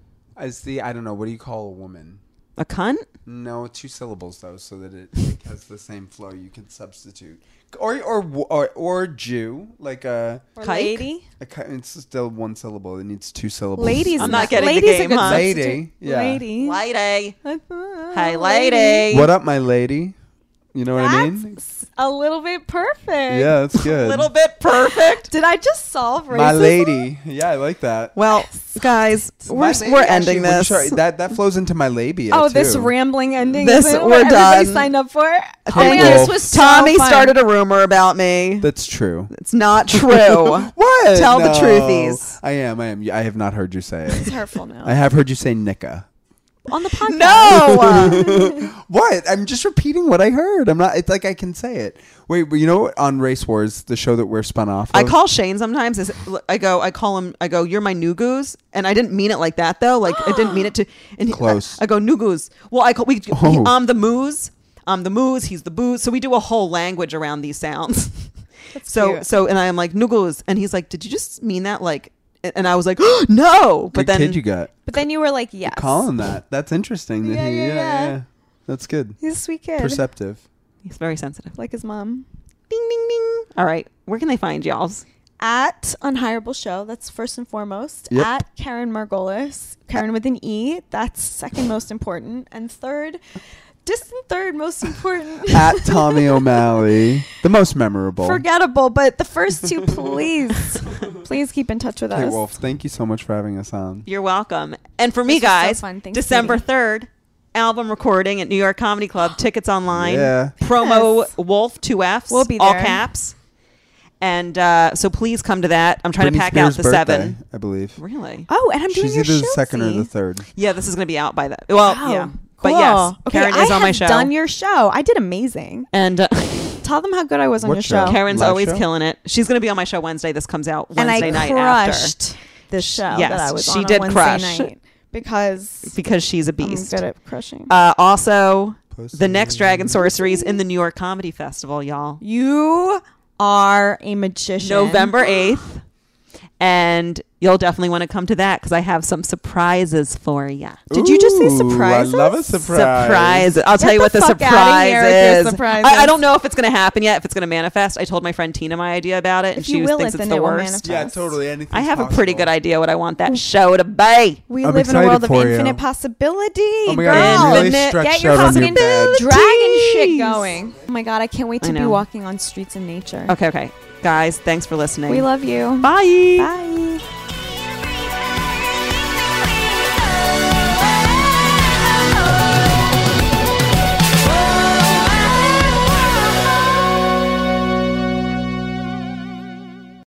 as the I don't know what do you call a woman? A cunt? No, 2 syllables though, so that it like, has the same flow. You can substitute or Jew like a. Or Kike? lady. It's still 1 syllable. It needs 2 syllables. Ladies. I'm is not a- getting the ladies a game, good huh? substitute. Lady, yeah. Lady. Lady. Hey, Lady. lady. What up, my lady? You know what I mean? That's a little bit perfect. Yeah, that's good. Little bit perfect. Did I just solve racism? My lady. Yeah, I like that. Well, guys, My we're lady ending actually- this. Sorry, that flows into my labia. Oh, too. this rambling ending. This- is we're what done. Everybody signed up for. Oh my Thank God, you. this was so Tommy fun. started a rumor about me. That's true. It's not true. What? Tell the No. truthies. I am. I have not heard you say It's it. hurtful now. I have heard you say Nika. On the podcast. No. What? I'm just repeating what I heard. I'm not. It's like I can say it. Wait, but you know what? On Race Wars, the show that we're spun off of, I call Shane sometimes. I call him. I go, you're my new goose, and I didn't mean it like that though. Like I didn't mean it to. And Close. I go new goose. Well, Oh. I'm the moose. I'm the moose. He's the booze. So we do a whole language around these sounds. cute. And I am like new goose, and he's like, did you just mean that like? And I was like, oh, no. But good then kid you got. But then you were like, yes. Call him that. That's interesting. that Yeah, he- yeah. That's good. He's a sweet kid. Perceptive. he's very sensitive. Like his mom. Ding ding ding. All right, where can they find y'all's? At Unhireable Show, that's first and foremost. Yep. At Karen Margolis, Karen with an E, that's second most important. And third, distant third most important. At Tommy O'Malley, the most memorable. Forgettable, but the first two, please. Please keep in touch with Okay, us. Wolf, thank you so much for having us on. You're welcome. And for me, This was so guys, fun. Thanks, December Katie. 3rd, album recording at New York Comedy Club. Tickets online. Yeah. Promo Yes. Wolf, 2 Fs. We'll be all there. caps. And so please come to that. I'm trying to Britney pack Spears' out the birthday, 7. I believe. Really? Oh, and I'm doing She's your either the show. second or the third. Yeah, this is going to be out by that. Well, Wow. yeah. Cool. But yes, Okay, Karen I is on my have show. done your show. I did amazing. And Tell them how good I was on What your show? show. Karen's Live always show? killing it. She's going to be on my show Wednesday. This comes out And Wednesday I night crushed after. this show Yes, that I was she on did Wednesday crush. night because Because she's a I'm beast. good at crushing. Also, Pussy. the next Dragon Sorceries in the New York Comedy Festival, y'all. You are a magician. November 8th. And you'll definitely want to come to that because I have some surprises for you. Did you just say Ooh, surprises? I love a surprise. Surprise. I'll tell Get you what the the fuck outta surprise here with your is. surprises. I don't know if it's going to happen yet, if it's going to manifest. I told my friend Tina my idea about it, and If she you will thinks it, it's then the it will worst. manifest. Yeah, totally. Anything. I have a pretty good idea what I want that show to be. We I'm live in a excited world of for you. infinite possibility. Oh my girl. god, I'm really Infinite- stretched Get your out on your fucking bed. dragon shit going. Oh my god, I can't wait I to be know. walking on streets in nature. Okay. Guys, thanks for listening. We love you. Bye. Bye.